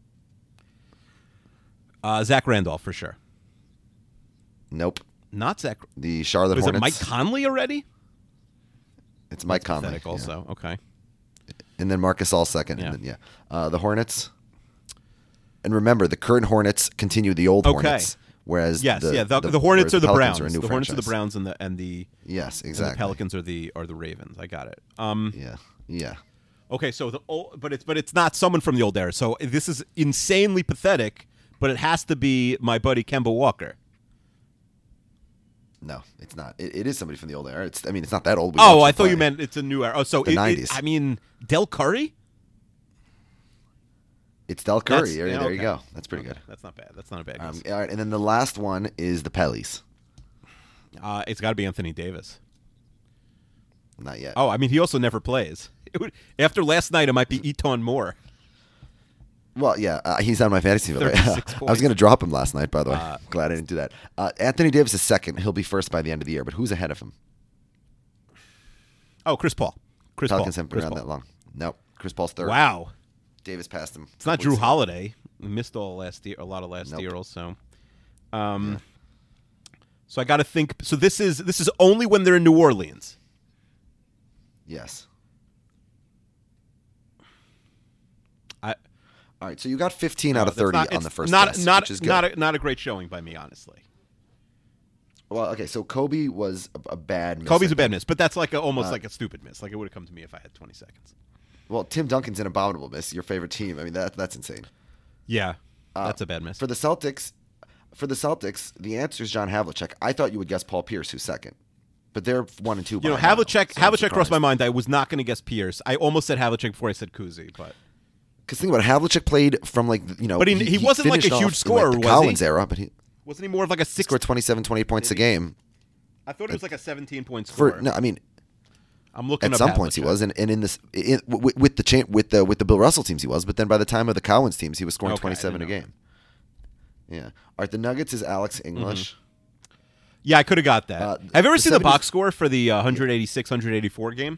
Zach Randolph for sure. Nope. Not Zach. The Charlotte Was it Hornets. Mike Conley already? It's Mike Conley. Pathetic also. Okay. And then Marcus All second. Yeah. And then, the Hornets. And remember, the current Hornets continue the old Okay. Hornets. Whereas Yes. the Hornets whereas are the Pelicans Browns. Are a new The Hornets are the franchise. Browns and the Yes, and exactly. the Pelicans are the Ravens. I got it. Yeah. Okay, so but it's not someone from the old era. So this is insanely pathetic, but it has to be my buddy Kemba Walker. No, it's not. It is somebody from the old era. It's not that old. We Oh, watched I him thought you play. meant it's a new era. Oh, so The 90s. I mean, Del Curry. It's Del Curry. That's- there yeah, you okay. go. That's pretty Okay, good. That's not bad. That's not a bad guess. All right, and then the last one is the Pellies. It's got to be Anthony Davis. Not yet. Oh, I mean, he also never plays. After last night, it might be Eton Moore. Well, yeah, he's on my fantasy team. 36 I was points. going to drop him last night, by the way. Glad I didn't do that. Anthony Davis is second. He'll be first by the end of the year. But who's ahead of him? Oh, Chris Paul. Pelicans haven't been around that long. Nope. Chris Paul's third. Wow. Davis passed him. It's not Drew Holiday. We missed all last year, a lot of last Nope. year also. So I got to think. So this is only when they're in New Orleans. Yes. I All right, so you got 15 out of 30 on the first not guess, not which is good. not a great showing by me, honestly. Well, okay, so Kobe was a bad miss. Kobe's I a bad think. miss, but that's like almost like a stupid miss. Like it would have come to me if I had 20 seconds. Well, Tim Duncan's an abominable miss. Your favorite team. I mean, that's insane. Yeah, that's a bad miss. For the Celtics, the answer is John Havlicek. I thought you would guess Paul Pierce, who's second, but they're 1 and 2. You know, Havlicek crossed my mind. I was not going to guess Pierce. I almost said Havlicek before I said Kuzi, but because think about it, Havlicek played from but he wasn't like a huge scorer, the was Collins he? era, but he wasn't he more of like a six? Scored 27, 28 points a game. I thought he was like a 17-point scorer. No, I mean, I'm looking at up some Havlicek. points he was, and in this with the Bill Russell teams he was, but then by the time of the Collins teams he was scoring 27 a game. Yeah. All right, the Nuggets is Alex English. Mm-hmm. Yeah, I could have got that. Have you ever seen the 70s box score for the 186-184 game?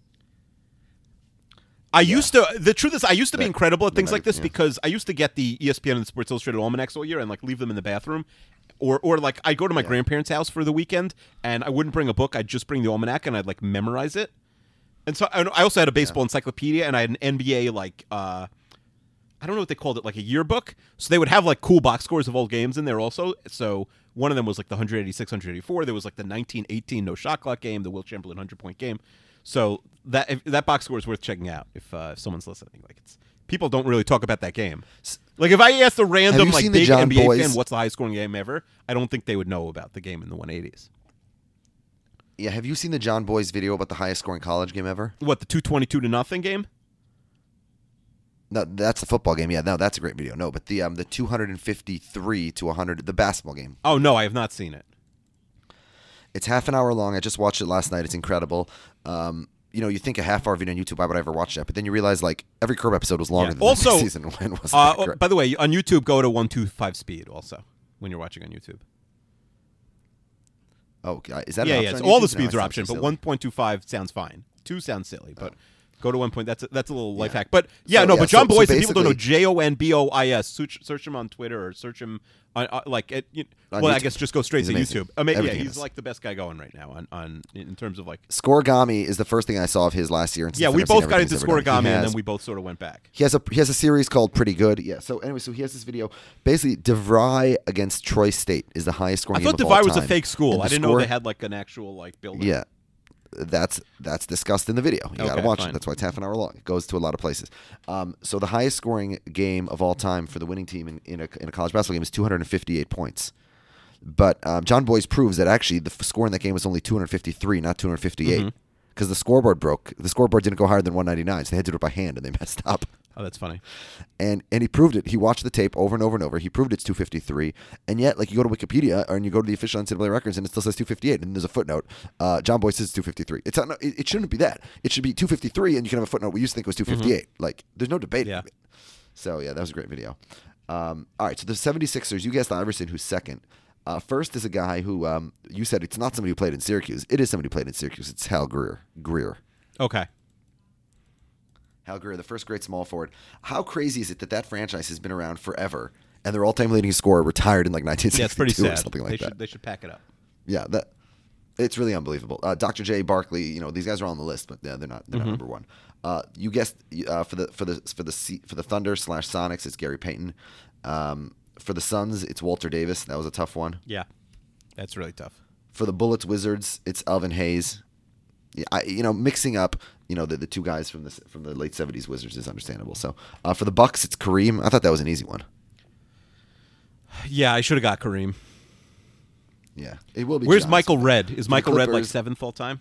The truth is, I used to be incredible at things like this because I used to get the ESPN and Sports Illustrated Almanacs all year and like leave them in the bathroom. Or like I'd go to my grandparents' house for the weekend and I wouldn't bring a book. I'd just bring the almanac and I'd like memorize it. And so I also had a baseball encyclopedia and I had an NBA like I don't know what they called it, like a yearbook. So they would have like cool box scores of old games in there also. So one of them was like the 186, 184. There was like the 1918 no shot clock game, the Will Chamberlain 100-point game. So that box score is worth checking out if someone's listening. Like people don't really talk about that game. Like if I asked a random like big NBA fan what's the highest scoring game ever, I don't think they would know about the game in the 180s. Yeah, have you seen the John Boy's video about the highest scoring college game ever? What, the 222-0 game? No, that's the football game. Yeah, no, that's a great video. No, but the 253-100, the basketball game. Oh no, I have not seen it. It's half an hour long. I just watched it last night. It's incredible. You think a half-hour video on YouTube, why would I ever watch that? But then you realize, like, every Curb episode was longer than the next season. When was by the way, on YouTube, go to 125 speed also when you're watching on YouTube. Oh, is that an option? Yeah, on all the YouTube? speeds No, are option, but 1.25 sounds fine. 2 sounds silly, but go to 1 point. That's a little life hack. But but John Boyce, if people don't know, JONBOIS, search him on Twitter or search him on I guess just go straight to YouTube. He's like the best guy going right now on in terms of like Scoregami is the first thing I saw of his last year. And we both got into Scoregami and then we both sort of went back. He has a series called Pretty Good. Yeah. So anyway, he has this video. Basically, DeVry against Troy State is the highest scoring. I thought game of all DeVry was a time. fake school. I didn't know they had like an actual like building. Yeah. That's discussed in the video. You got to watch fine. it. That's why it's half an hour long. It goes to a lot of places. So the highest scoring game of all time for the winning team in a college basketball game is 258 points. But John Boyce proves that actually the score in that game was only 253, not 258, because the scoreboard broke. The scoreboard didn't go higher than 199, so they had to do it by hand, and they messed up. Oh, that's funny. And he proved it. He watched the tape over and over and over. He proved it's 253. And yet, like, you go to Wikipedia and you go to the official NCAA records and it still says 258. And there's a footnote. John Boyce says 253. It shouldn't be that. It should be 253 and you can have a footnote. We used to think it was 258. Like, there's no debate. Yeah. So, yeah, that was a great video. All right, so the 76ers, you guessed Iverson, who's second. First is a guy who you said it's not somebody who played in Syracuse. It is somebody who played in Syracuse. It's Hal Greer. Okay. Hal Greer, the first great small forward. How crazy is it that franchise has been around forever, and their all-time leading scorer retired in like 1962 yeah, it's pretty sad. or something like that? They should pack it up. Yeah, it's really unbelievable. Dr. J. Barkley, these guys are all on the list, but they're not number one. You guessed for the Thunder / Sonics, it's Gary Payton. For the Suns, it's Walter Davis. That was a tough one. Yeah, that's really tough. For the Bullets Wizards, it's Elvin Hayes. Yeah, mixing up, the two guys from the late '70s Wizards is understandable. So for the Bucks, it's Kareem. I thought that was an easy one. Yeah, I should have got Kareem. Yeah, it will be. Where's Giannis. Michael Redd? Is Michael Redd like Clippers, 7th all time?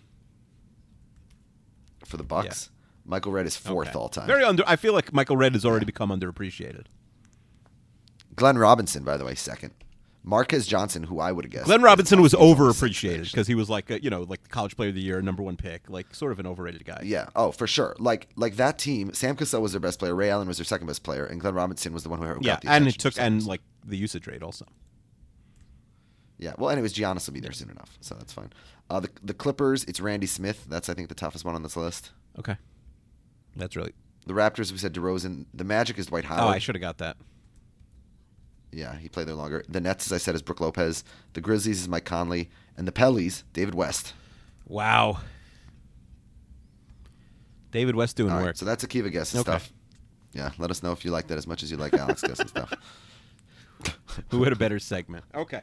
For the Bucks, Michael Redd is 4th all time. I feel like Michael Redd has already become underappreciated. Glenn Robinson, by the way, 2nd. Marquez Johnson, who I would have guessed. Glenn Robinson was overappreciated because he was like like the college player of the year, #1 pick, like sort of an overrated guy. Yeah. Oh, for sure. Like that team, Sam Cassell was their best player, Ray Allen was their second best player, and Glenn Robinson was the one who got the attention. and like the usage rate also. Yeah. Well, anyways, Giannis will be there soon enough, so that's fine. The Clippers, it's Randy Smith. That's I think the toughest one on this list. Okay. That's really. The Raptors, we said DeRozan. The Magic is Dwight Howard. Oh, I should have got that. Yeah, he played there longer. The Nets, as I said, is Brook Lopez. The Grizzlies is Mike Conley. And the Pellies, David West. Wow. David West doing work. So that's Akiva guessing stuff. Yeah, let us know if you like that as much as you like Alex guessing stuff. Who had a better segment? Okay.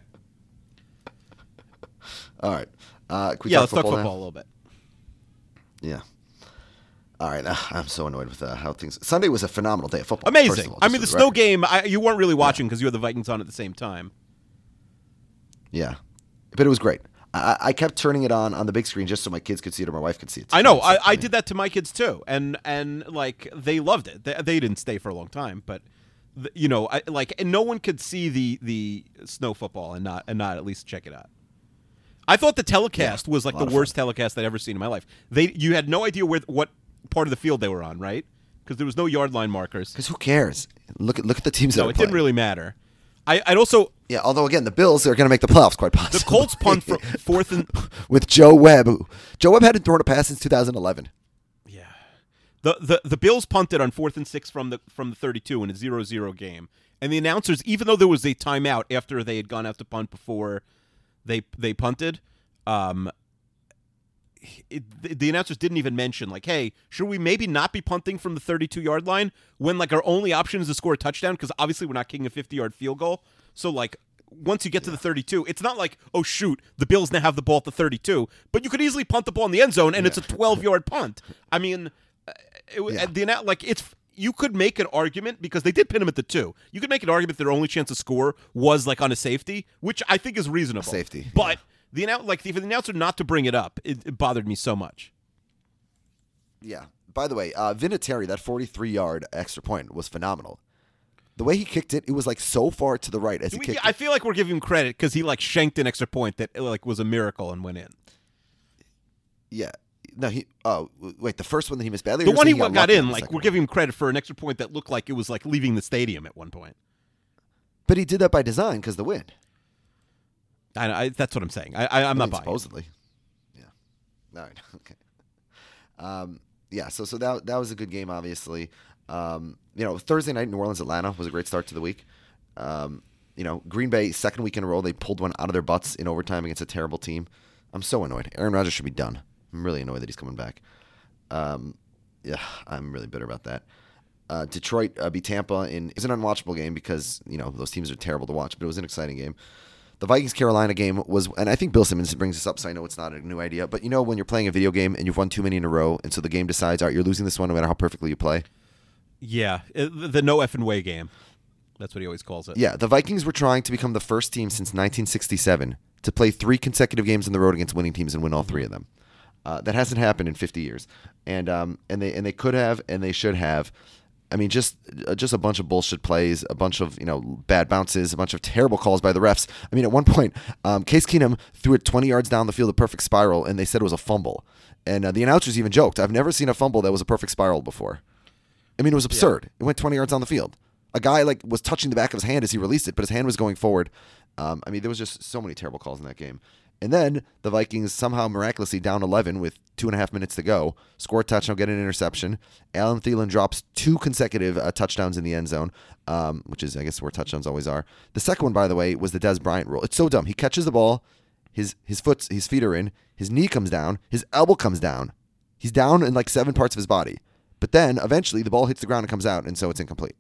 All right. Let's talk football a little bit. Yeah. All right, I'm so annoyed with how things. Sunday was a phenomenal day of football. First Amazing. of all, I just mean, for the the snow record. game, you weren't really watching because you had the Vikings on at the same time. Yeah, but it was great. I kept turning it on the big screen just so my kids could see it or my wife could see it. I know. I did that to my kids too, and like they loved it. They didn't stay for a long time, but and no one could see the snow football and not at least check it out. I thought the telecast was like the worst telecast I'd ever seen in my life. You had no idea what part of the field they were on, right? Because there was no yard line markers. Because who cares? Look at the teams that No, are it didn't really matter. I'd also. Yeah, although again, the Bills are going to make the playoffs quite possibly. The Colts punt for fourth and with Joe Webb. Joe Webb hadn't thrown a pass since 2011. Yeah, the Bills punted on 4th and 6 from the 32 in a 0-0 game, and the announcers, even though there was a timeout after they had gone out to punt before they punted, the announcers didn't even mention like, hey, should we maybe not be punting from the 32-yard line when like our only option is to score a touchdown because obviously we're not kicking a 50-yard field goal. So, like, once you get to the 32, it's not like, oh, shoot, the Bills now have the ball at the 32. But you could easily punt the ball in the end zone, and it's a 12-yard punt. I mean, you could make an argument, because they did pin him at the 2. You could make an argument their only chance to score was, like, on a safety, which I think is reasonable. Safety. But, for the announcer not to bring it up, it bothered me so much. Yeah. By the way, Vinatieri, that 43-yard extra point was phenomenal. The way he kicked it, it was like so far to the right as he kicked I it. feel like we're giving him credit because he like shanked an extra point that like was a miracle and went in. Yeah. No, wait, the first one that he missed badly? The one he got in, like we're giving him credit for an extra point that looked like it was like leaving the stadium at one point. But he did that by design because the wind. That's what I'm saying. I'm not buying. Supposedly. Yeah. All right. Okay. Yeah. So that was a good game, obviously. Thursday night, New Orleans, Atlanta was a great start to the week. Green Bay, second week in a row, they pulled one out of their butts in overtime against a terrible team. I'm so annoyed. Aaron Rodgers should be done. I'm really annoyed that he's coming back. Yeah, I'm really bitter about that. Detroit beat Tampa it was an unwatchable game because, those teams are terrible to watch, but it was an exciting game. The Vikings-Carolina game was, and I think Bill Simmons brings this up, so I know it's not a new idea, but when you're playing a video game and you've won too many in a row, and so the game decides, all right, you're losing this one no matter how perfectly you play. Yeah, the no effing way game. That's what he always calls it. Yeah, the Vikings were trying to become the first team since 1967 to play 3 consecutive games on the road against winning teams and win all 3 of them. That hasn't happened in 50 years, and they could have and they should have. I mean, just a bunch of bullshit plays, a bunch of bad bounces, a bunch of terrible calls by the refs. I mean, at one point, Case Keenum threw it 20 yards down the field, a perfect spiral, and they said it was a fumble. And the announcers even joked, "I've never seen a fumble that was a perfect spiral before." I mean, it was absurd. Yeah. It went 20 yards down the field. A guy was touching the back of his hand as he released it, but his hand was going forward. I mean, there was just so many terrible calls in that game. And then the Vikings somehow miraculously down 11 with 2.5 minutes to go, score a touchdown, get an interception. Alan Thielen drops 2 consecutive touchdowns in the end zone, which is, I guess, where touchdowns always are. The second one, by the way, was the Dez Bryant rule. It's so dumb. He catches the ball, his feet are in, his knee comes down, his elbow comes down. He's down in like 7 parts of his body. But then, eventually, the ball hits the ground and comes out, and so it's incomplete.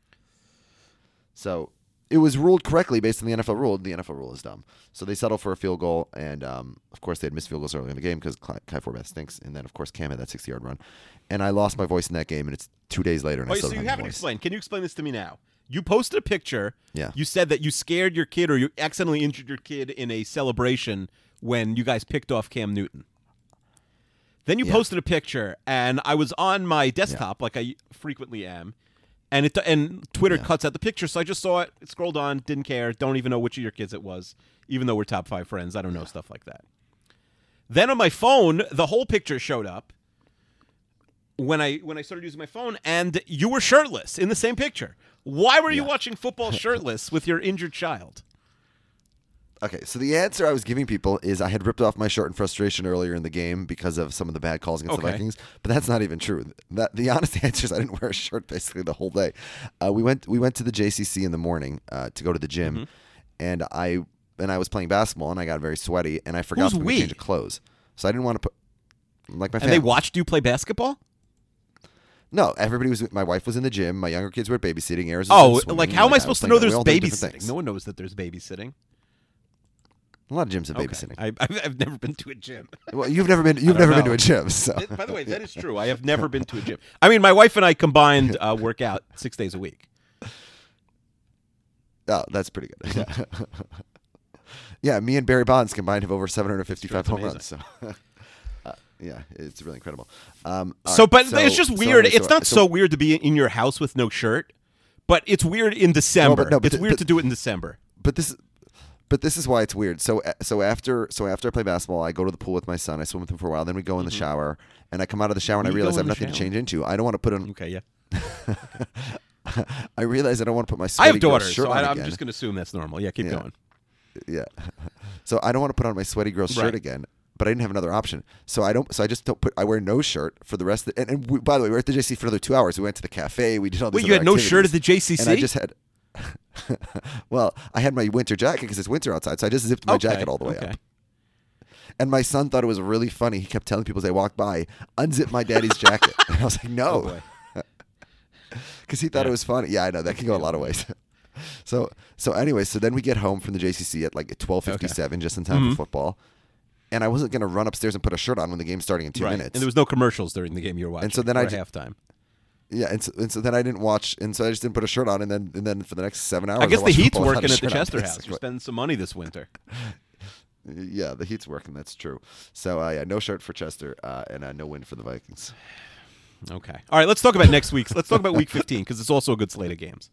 So it was ruled correctly based on the NFL rule. The NFL rule is dumb. So they settled for a field goal, and of course, they had missed field goals early in the game because Kai Forbath stinks. And then, of course, Cam had that 60-yard run. And I lost my voice in that game, and it's 2 days later, and I still so don't you have haven't my voice. explained. Can you explain this to me now? You posted a picture. Yeah. You said that you scared your kid or you accidentally injured your kid in a celebration when you guys picked off Cam Newton. Then you posted a picture, and I was on my desktop, like I frequently am, and Twitter cuts out the picture, so I just saw it, scrolled on, didn't care, don't even know which of your kids it was, even though we're top 5 friends. I don't know stuff like that. Then on my phone, the whole picture showed up when I started using my phone, and you were shirtless in the same picture. Why were you watching football shirtless with your injured child? Okay, so the answer I was giving people is I had ripped off my shirt in frustration earlier in the game because of some of the bad calls against the Vikings, but that's not even true. The honest answer is I didn't wear a shirt basically the whole day. We went to the JCC in the morning to go to the gym, and I was playing basketball, and I got very sweaty, and I forgot to change of clothes. So I didn't want to put my family. And they watched you play basketball? No, everybody was. My wife was in the gym. My younger kids were babysitting. Arizona. How am I supposed to know there's babysitting? No one knows that there's babysitting. A lot of gyms have Okay. babysitting. I've never been to a gym. Well, you've never been to a gym. So. By the way, that is true. I have never been to a gym. I mean, my wife and I combined work out 6 days a week. Oh, that's pretty good. Yeah. Yeah, me and Barry Bonds combined have over 755 home runs. So, yeah, it's really incredible. But right, it's just weird. It's not so weird to be in your house with no shirt, but it's weird in December. It's weird to do it in December. But this is why it's weird. So after I play basketball, I go to the pool with my son. I swim with him for a while. Then we go in the shower, and I come out of the shower and I realize I have nothing to change into. I don't want to put on. Okay, yeah. I realize I don't want to put my I sweaty have daughters, shirt so on I'm again. just going to assume that's normal. Yeah, keep going. Yeah. So I don't want to put on my sweaty girl shirt again, but I didn't have another option. So I just don't put. I wear no shirt for the rest of the. And we, by the way, we were at the JC for another 2 hours. We went to the cafe. We did all this. Wait, you had no shirt at the JCC? And I just had. Well, I had my winter jacket because it's winter outside, so I just zipped my jacket all the way up. And my son thought it was really funny. He kept telling people as they walked by, "Unzip my daddy's jacket." And I was like, "No," because he thought it was funny. Yeah, I know that can go a lot of ways. So anyway, so then we get home from the JCC at like 12:57, just in time for football. And I wasn't going to run upstairs and put a shirt on when the game's starting in 2 minutes. And there was no commercials during the game you were watching. And so then halftime. Yeah, and so then I didn't watch, and so I just didn't put a shirt on, and then for the next 7 hours, I guess the Heat's football working at the without a Chester shirt on, house. You're basically. spending some money this winter. Yeah, the Heat's working. That's true. So yeah, no shirt for Chester, and no win for the Vikings. Okay. All right. Let's talk about next week's. Let's talk about Week 15 because it's also a good slate of games.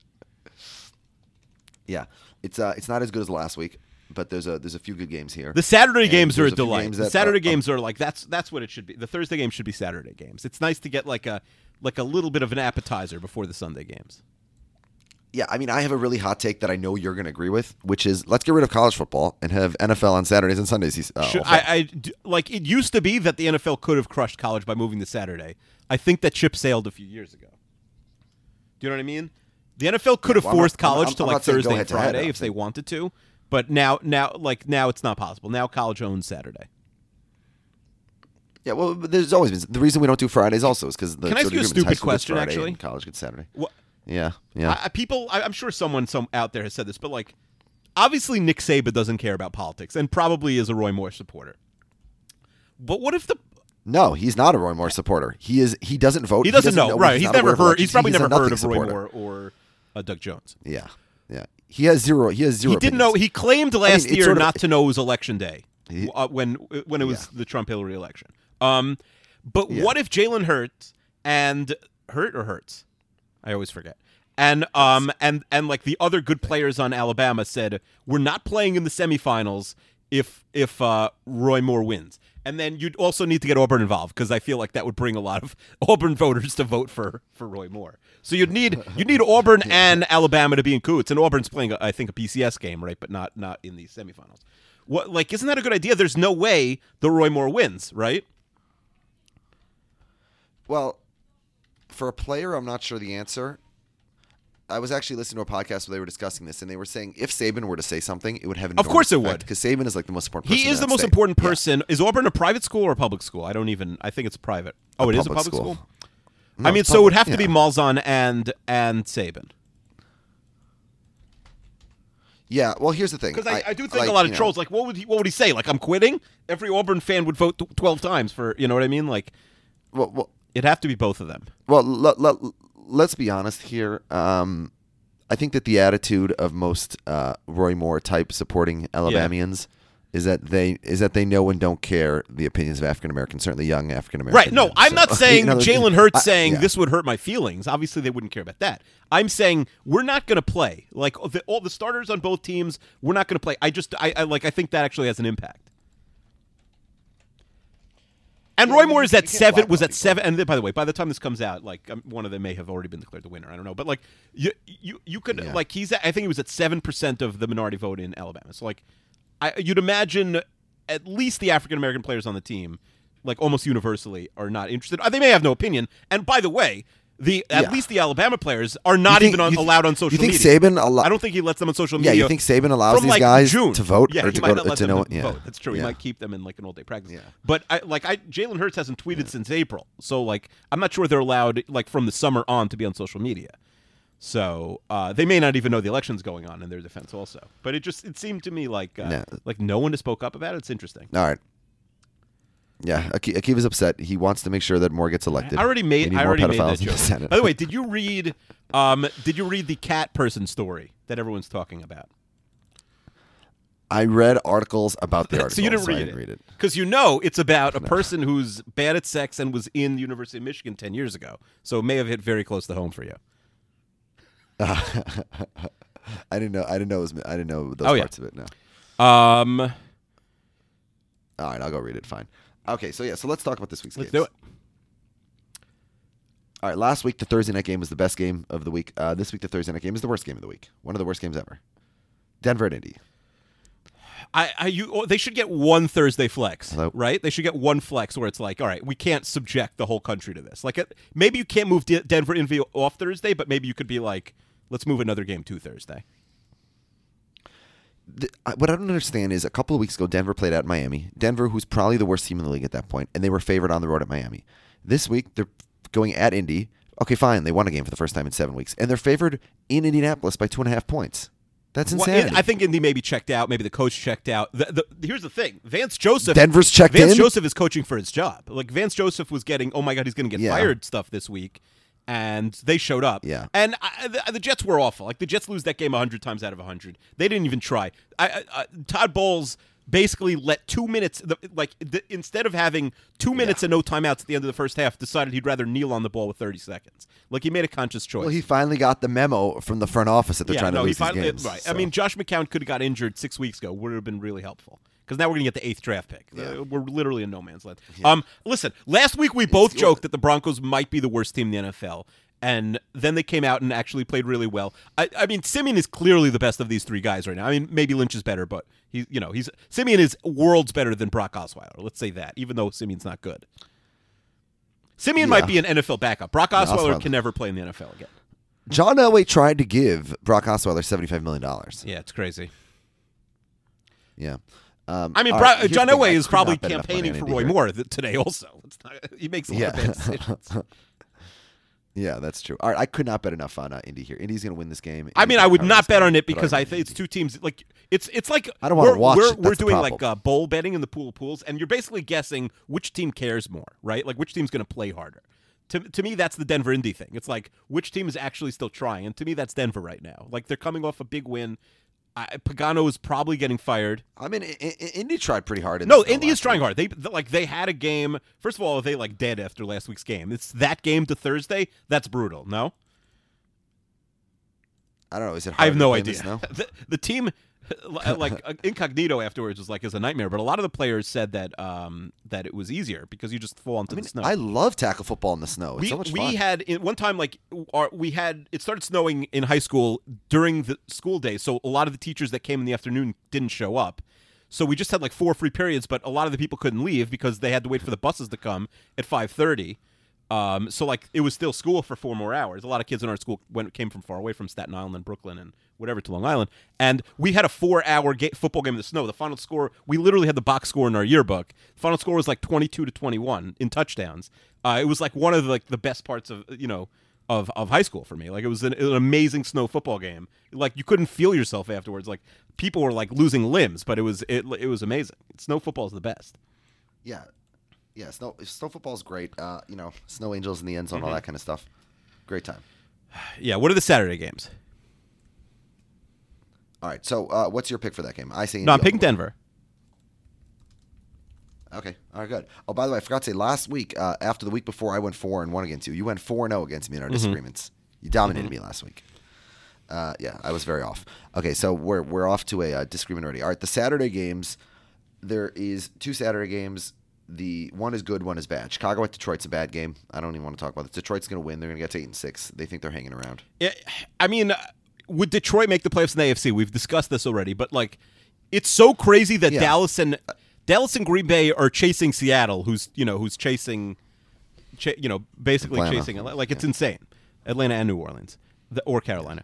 Yeah, it's not as good as last week, but there's a few good games here. The Saturday games are a delight. The Saturday games games are like that's what it should be. The Thursday games should be Saturday games. It's nice to get like a little bit of an appetizer before the Sunday games. Yeah, I mean, I have a really hot take that I know you're going to agree with, which is let's get rid of college football and have NFL on Saturdays and Sundays. Like it used to be that the NFL could have crushed college by moving to Saturday. I think that ship sailed a few years ago. Do you know what I mean? The NFL could have forced college to like Thursday and Friday if they wanted to, but now it's not possible. Now college owns Saturday. Yeah, well, there's always been the reason we don't do Fridays also is because the Can I ask you a stupid question? Friday Actually, and college gets Saturday. What? Yeah. I'm sure someone out there has said this, but like, obviously Nick Saban doesn't care about politics and probably is a Roy Moore supporter. But what if No, he's not a Roy Moore supporter. He doesn't vote. He doesn't know. Right? He's never heard. He's probably never heard of supporter. Roy Moore or Doug Jones. Yeah. He has zero. He didn't know. He claimed last year not to know it was election day when it was the Trump-Hillary election. But what if Jalen Hurts and Hurts? I always forget. And like the other good players on Alabama said, we're not playing in the semifinals if Roy Moore wins. And then you'd also need to get Auburn involved because I feel like that would bring a lot of Auburn voters to vote for Roy Moore. So you'd need Auburn and Alabama to be in cahoots. And Auburn's playing, I think, a BCS game, right? But not in the semifinals. What isn't that a good idea? There's no way the Roy Moore wins, right? Well, for a player, I'm not sure the answer. I was actually listening to a podcast where they were discussing this, and they were saying if Saban were to say something, it would have an Of course it would. Because Saban is like the most important person. He is the most important person. Yeah. Is Auburn a private school or a public school? I think it's private. Oh, it is a public school? No, I mean, so it would have to be Malzahn and Saban. Yeah, well, here's the thing. Because I do think a lot of trolls, like, what would he say? Like, I'm quitting? Every Auburn fan would vote 12 times for, you know what I mean? Like, well it'd have to be both of them. Well, let's be honest here. I think that the attitude of most Roy Moore type supporting Alabamians is that they know and don't care the opinions of African Americans, certainly young African Americans. Right. No, I'm not saying Jalen Hurts saying this would hurt my feelings. Obviously, they wouldn't care about that. I'm saying we're not going to play. Like all the starters on both teams, we're not going to play. I think that actually has an impact. And Roy Moore is at 7. Was at 7. And by the way, by the time this comes out, like one of them may have already been declared the winner. I don't know, but like you could like I think he was at 7% of the minority vote in Alabama. So like, you'd imagine at least the African American players on the team, like almost universally, are not interested. They may have no opinion. And by the way, at least the Alabama players are not even allowed on social media. You think Saban? I don't think he lets them on social media. Yeah, you think Saban allows these guys to vote yeah, or to go not let to them know? vote. That's true. Yeah. He might keep them in like an all-day practice. Yeah. But Jalen Hurts hasn't tweeted since April, so like I'm not sure they're allowed like from the summer on to be on social media. So they may not even know the election's going on in their defense also. But it seemed to me like no one spoke up about it. It's interesting. All right. Yeah, Akiva's upset. He wants to make sure that Moore gets elected. I already made that joke. Senate. By the way, did you read the cat person story that everyone's talking about? I read articles about the article. So you didn't read it. Because it's about a person who's bad at sex and was in the University of Michigan 10 years ago. So it may have hit very close to home for you. I didn't know. I didn't know those parts of it. No. All right, I'll go read it. Fine. Okay, so let's talk about this week's games. Let's do it. All right, last week the Thursday night game was the best game of the week. This week the Thursday night game is the worst game of the week. One of the worst games ever. Denver at Indy. They should get one Thursday flex, Hello? right? They should get one flex where it's like, all right, we can't subject the whole country to this. Like, maybe you can't move Denver Indy off Thursday, but maybe you could be like, let's move another game to Thursday. What I don't understand is a couple of weeks ago, Denver played at Miami. Denver, who's probably the worst team in the league at that point, and they were favored on the road at Miami. This week, they're going at Indy. Okay, fine. They won a game for the first time in 7 weeks, and they're favored in Indianapolis by 2.5 points. That's insanity. I think Indy maybe checked out. Maybe the coach checked out. Here's the thing. Vance Joseph. Denver's checked in? Vance Joseph is coaching for his job. Like, Vance Joseph was getting, oh, my God, he's going to get fired stuff this week. And they showed up. Yeah. And the Jets were awful. Like, the Jets lose that game 100 times out of 100. They didn't even try. Todd Bowles basically let 2 minutes, instead of having 2 minutes and no timeouts at the end of the first half, decided he'd rather kneel on the ball with 30 seconds. Like, he made a conscious choice. Well, he finally got the memo from the front office that they're trying to lose these games. Right. So. I mean, Josh McCown could have got injured 6 weeks ago. Would have been really helpful. Because now we're going to get the 8th draft pick. Yeah. We're literally in no man's land. Yeah. Listen, last week we both joked that the Broncos might be the worst team in the NFL. And then they came out and actually played really well. I mean, Simeon is clearly the best of these three guys right now. I mean, maybe Lynch is better, but Simeon is worlds better than Brock Osweiler. Let's say that, even though Simeon's not good. Simeon might be an NFL backup. Brock Osweiler can never play in the NFL again. John Elway tried to give Brock Osweiler $75 million. Yeah, it's crazy. Yeah. I mean, John Elway is probably campaigning for Roy Moore today also. He makes a lot of bad decisions. Yeah, that's true. All right, I could not bet enough on Indy here. Indy's going to win this game. I mean, I would not bet on it because I think it's two teams. Like it's like I don't want to watch it. We're doing like bowl betting in the pool of pools, and you're basically guessing which team cares more, right? Like which team's going to play harder. To me, that's the Denver Indy thing. It's like which team is actually still trying, and to me, that's Denver right now. Like they're coming off a big win. Pagano is probably getting fired. I mean, Indy tried pretty hard. Indy is trying hard. They had a game. First of all, they dead after last week's game. It's that game to Thursday. That's brutal. No, I don't know. Is it? I have no idea. The team, Incognito afterwards was like, it's a nightmare. But a lot of the players said that that it was easier because you just fall into the snow. I love tackle football in the snow. It's so much fun. We had one time it started snowing in high school during the school day, so a lot of the teachers that came in the afternoon didn't show up. So we just had 4 free periods, but a lot of the people couldn't leave because they had to wait for the buses to come at 5:30. So it was still school for 4 more hours. A lot of kids in our school came from far away, from Staten Island and Brooklyn and whatever to Long Island. And we had a 4-hour football game in the snow. The final score, we literally had the box score in our yearbook. The final score was 22-21 in touchdowns. It was one of the best parts of of high school for me. It was an amazing snow football game. You couldn't feel yourself afterwards. People were losing limbs, but it was amazing. Snow football is the best. Yeah. Yeah, snow football is great. Snow angels in the end zone, all that kind of stuff. Great time. Yeah, what are the Saturday games? All right, so what's your pick for that game? I say I'm picking Denver. Okay, all right, good. Oh, by the way, I forgot to say, last week, after the week before I went 4-1 against you, you went 4-0 against me in our disagreements. You dominated me last week. Yeah, I was very off. Okay, so we're off to a disagreement already. All right, the Saturday games, there is 2 Saturday games. The one is good, one is bad. Chicago at Detroit's a bad game. I don't even want to talk about it. Detroit's going to win. They're going to get to 8-6. They think they're hanging around. I mean, would Detroit make the playoffs in the AFC? We've discussed this already, but it's so crazy that Dallas and Green Bay are chasing Seattle, who's chasing, basically Atlanta. Chasing. It's insane. Atlanta and New Orleans, or Carolina.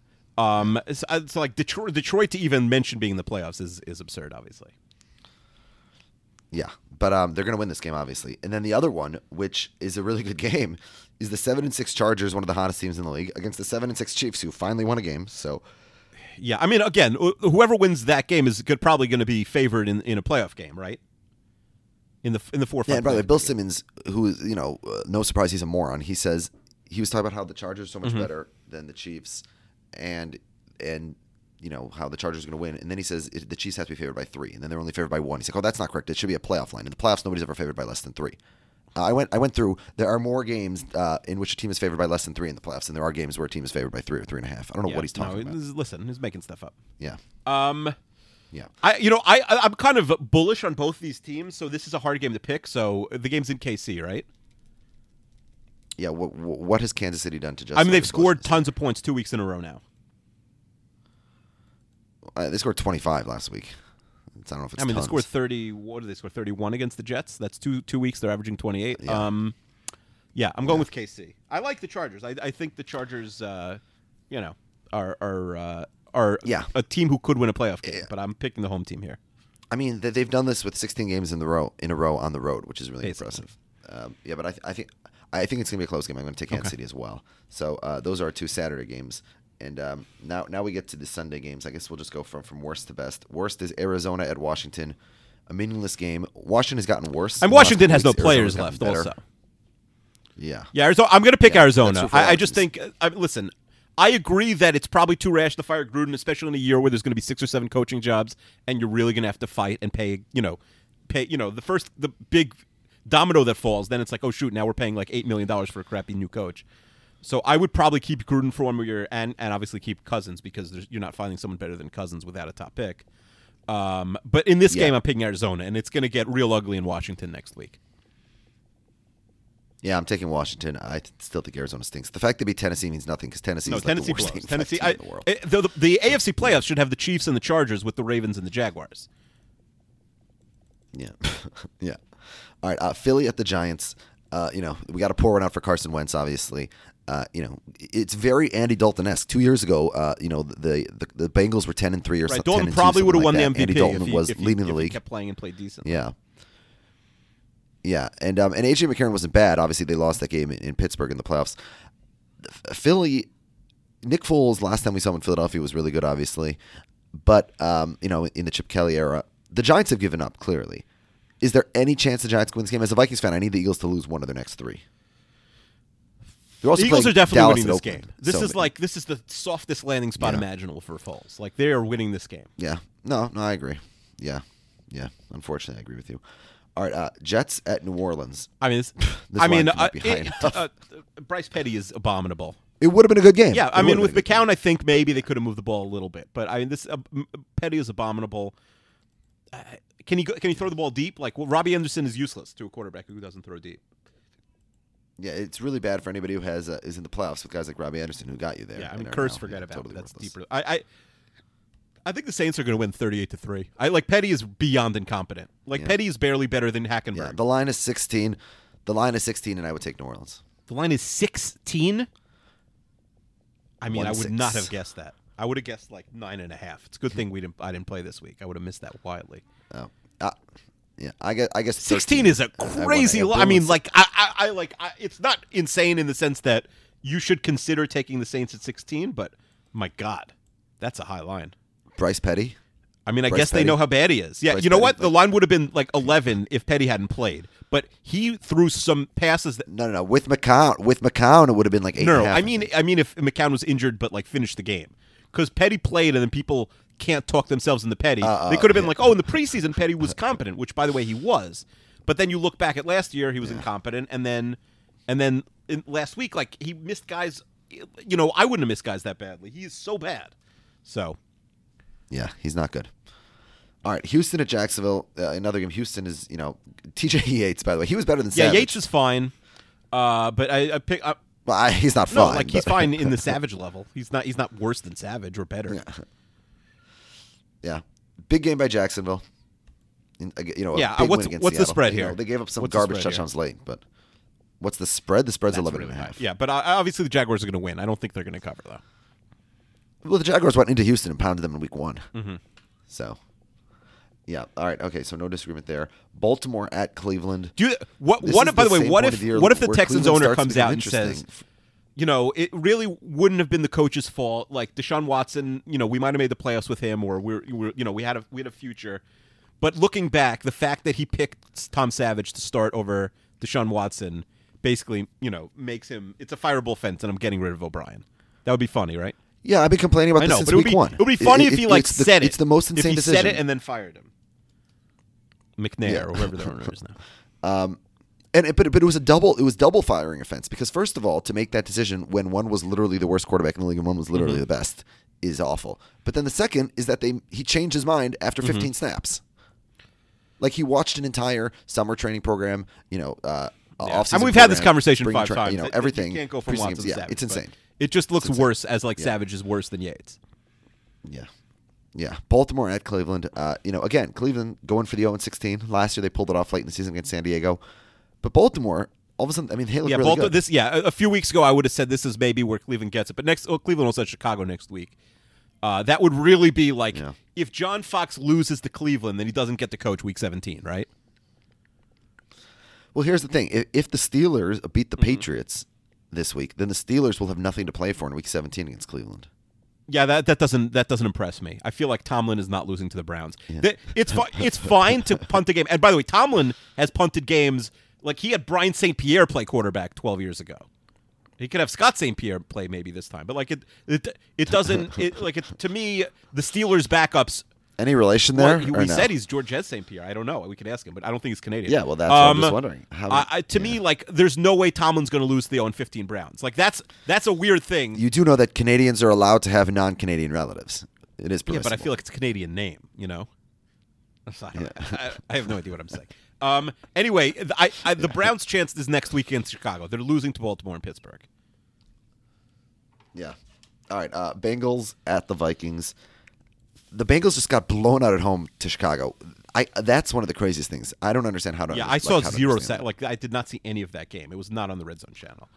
It's Detroit to even mention being in the playoffs is absurd, obviously. Yeah, but they're going to win this game, obviously. And then the other one, which is a really good game, is the 7-6 Chargers, one of the hottest teams in the league, against the 7-6 Chiefs, who finally won a game. So, Yeah, I mean, again, whoever wins that game is probably going to be favored in a playoff game, right? In the 4-5. yeah, and by the way, Bill Simmons, who is, no surprise he's a moron. He says he was talking about how the Chargers are so much better than the Chiefs, and how the Chargers are going to win. And then he says the Chiefs have to be favored by 3, and then they're only favored by 1. He's like, oh, that's not correct. It should be a playoff line. In the playoffs, nobody's ever favored by less than 3. I went through. There are more games in which a team is favored by less than 3 in the playoffs than there are games where a team is favored by 3 or 3.5. I don't know what he's talking about. Listen, he's making stuff up. Yeah. Yeah. I'm kind of bullish on both these teams, so this is a hard game to pick. So the game's in KC, right? Yeah. What has Kansas City done to justify? I mean, they've scored tons of points 2 weeks in a row now. They scored 25 last week. I don't know if it's. They scored 30. What did they score? 31 against the Jets. That's two weeks. They're averaging 28. Yeah. I'm going with KC. I like the Chargers. I think the Chargers, are a team who could win a playoff game. But I'm picking the home team here. I mean, they've done this with 16 games in a row on the road, which is really impressive. But I think it's going to be a close game. I'm going to take Kansas City as well. So those are our 2 Saturday games. And now we get to the Sunday games. I guess we'll just go from worst to best. Worst is Arizona at Washington, a meaningless game. Washington has gotten worse. And Washington has no players left also. Yeah. Yeah, Arizona, I'm going to pick Arizona. I just think, listen, I agree that it's probably too rash to fire Gruden, especially in a year where there's going to be 6 or 7 coaching jobs, and you're really going to have to fight and pay the big domino that falls. Then it's like, oh shoot, now we're paying like $8 million for a crappy new coach. So I would probably keep Gruden for 1 more year, and obviously keep Cousins because you're not finding someone better than Cousins without a top pick. But in this game, I'm picking Arizona, and it's going to get real ugly in Washington next week. Yeah, I'm taking Washington. I still think Arizona stinks. The fact they beat Tennessee means nothing because Tennessee is Tennessee the worst blows. team in the world. The AFC playoffs should have the Chiefs and the Chargers with the Ravens and the Jaguars. Yeah. Yeah. All right, Philly at the Giants. We got to pour one out for Carson Wentz, obviously. It's very Andy Dalton-esque. 2 years ago, the Bengals were 10-3 or something. Dalton probably would have won the MVP. Andy Dalton was leading the league. He kept playing and played decently. Yeah. Yeah, and A.J. McCarron wasn't bad. Obviously, they lost that game in Pittsburgh in the playoffs. Philly, Nick Foles, last time we saw him in Philadelphia, was really good, obviously. But, in the Chip Kelly era, the Giants have given up, clearly. Is there any chance the Giants can win this game? As a Vikings fan, I need the Eagles to lose 1 of their next 3. The Eagles are definitely Dallas winning this Oakland. game. This is the softest landing spot imaginable for Foles. Like, they are winning this game. Yeah. No, I agree. Yeah. Unfortunately, I agree with you. All right, Jets at New Orleans. I mean, Bryce Petty is abominable. It would have been a good game. Yeah, I mean, with McCown, I think maybe they could have moved the ball a little bit, but I mean, this Petty is abominable. Can he throw the ball deep? Like, Robbie Anderson is useless to a quarterback who doesn't throw deep. Yeah, it's really bad for anybody who is in the playoffs with guys like Robbie Anderson who got you there. Yeah, I mean, Curse, forget about it. That's deeper. I think the Saints are going to win 38-3. Petty is beyond incompetent. Petty is barely better than Hackenberg. Yeah, the line is 16. And I would take New Orleans. The line is 16? I mean, 1-6. I would not have guessed that. I would have guessed 9.5. It's a good thing I didn't play this week. I would have missed that wildly. Oh, yeah. I guess 16 is a crazy line. I mean, it's not insane in the sense that you should consider taking the Saints at 16, but my God, that's a high line. Bryce Petty? I mean, I guess they know how bad he is. Yeah, Bryce, you know what? The line would have been 11 if Petty hadn't played. But he threw some passes that No. With McCown, it would have been 8.5. No, I mean if McCown was injured but finished the game. Because Petty played and then people can't talk themselves into Petty. They could have been in the preseason Petty was competent, which by the way he was. But then you look back at last year, he was incompetent, and then last week he missed guys. I wouldn't have missed guys that badly. He is so bad. So yeah, he's not good. All right, Houston at Jacksonville. Another game. Houston is, T.J. Yates, by the way. He was better than Savage. Yeah, Yates is fine. But I pick up. Well, he's not fine. No, he's fine in the Savage level. He's not worse than Savage or better. Yeah. Big game by Jacksonville. Big win against what's Seattle. the spread here? They gave up some garbage touchdowns late, but what's the spread? The spread's 11.5. Yeah, but obviously the Jaguars are going to win. I don't think they're going to cover though. Well, the Jaguars went into Houston and pounded them in week 1. Mm-hmm. So, Yeah. All right. Okay. So no disagreement there. Baltimore at Cleveland. Do you, what? This What? is By the way, same what point if of the year what if the where Texans Cleveland owner starts to comes become out and says, interesting. it really wouldn't have been the coach's fault. Like Deshaun Watson, we might have made the playoffs with him, or we had a future. But looking back, the fact that he picked Tom Savage to start over Deshaun Watson basically, makes him. It's a fireable offense, and I'm getting rid of O'Brien. That would be funny, right? Yeah, I've been complaining about I this know, since but week one. It would be funny if he said it. It's the most insane if he decision. said it and then fired him. McNair or whoever their owner is now. But it was double firing offense because first of all, to make that decision when one was literally the worst quarterback in the league and one was literally the best is awful. But then the second is that he changed his mind after 15 snaps. Like he watched an entire summer training program, off-season And we've had this program, conversation spring 5 times. Everything. You can't go from preseason Watson games. to Yeah, Savage. it's insane. It just looks worse as Savage is worse than Yates. Yeah. Baltimore at Cleveland. Again, Cleveland going for the 0-16. Last year they pulled it off late in the season against San Diego. But Baltimore, all of a sudden, they look really good. A few weeks ago I would have said this is maybe where Cleveland gets it. But Cleveland also at Chicago next week. That would really be like if John Fox loses to Cleveland, then he doesn't get to coach week 17, right? Well, here's the thing. If the Steelers beat the Patriots this week, then the Steelers will have nothing to play for in week 17 against Cleveland. Yeah, that doesn't impress me. I feel like Tomlin is not losing to the Browns. Yeah. It's fine to punt a game. And by the way, Tomlin has punted games like he had Brian St. Pierre play quarterback 12 years ago. He could have Scott St. Pierre play maybe this time, but like it doesn't to me the Steelers backups. Any relation there? We said he's Georges St. Pierre. I don't know. We could ask him, but I don't think he's Canadian. Yeah, well, that's what I'm just wondering. To me, like, there's no way Tomlin's going to lose to the 0-15 Browns. Like, that's a weird thing. You do know that Canadians are allowed to have non-Canadian relatives. It is permissible. Yeah, but I feel like it's a Canadian name, I have no idea what I'm saying. Anyway, the Browns' chance is next week against Chicago. They're losing to Baltimore and Pittsburgh. Yeah. All right, Bengals at the Vikings. The Bengals just got blown out at home to Chicago. That's one of the craziest things. I don't understand how to. Yeah, I saw 0 set. Like I did not see any of that game. It was not on the Red Zone channel.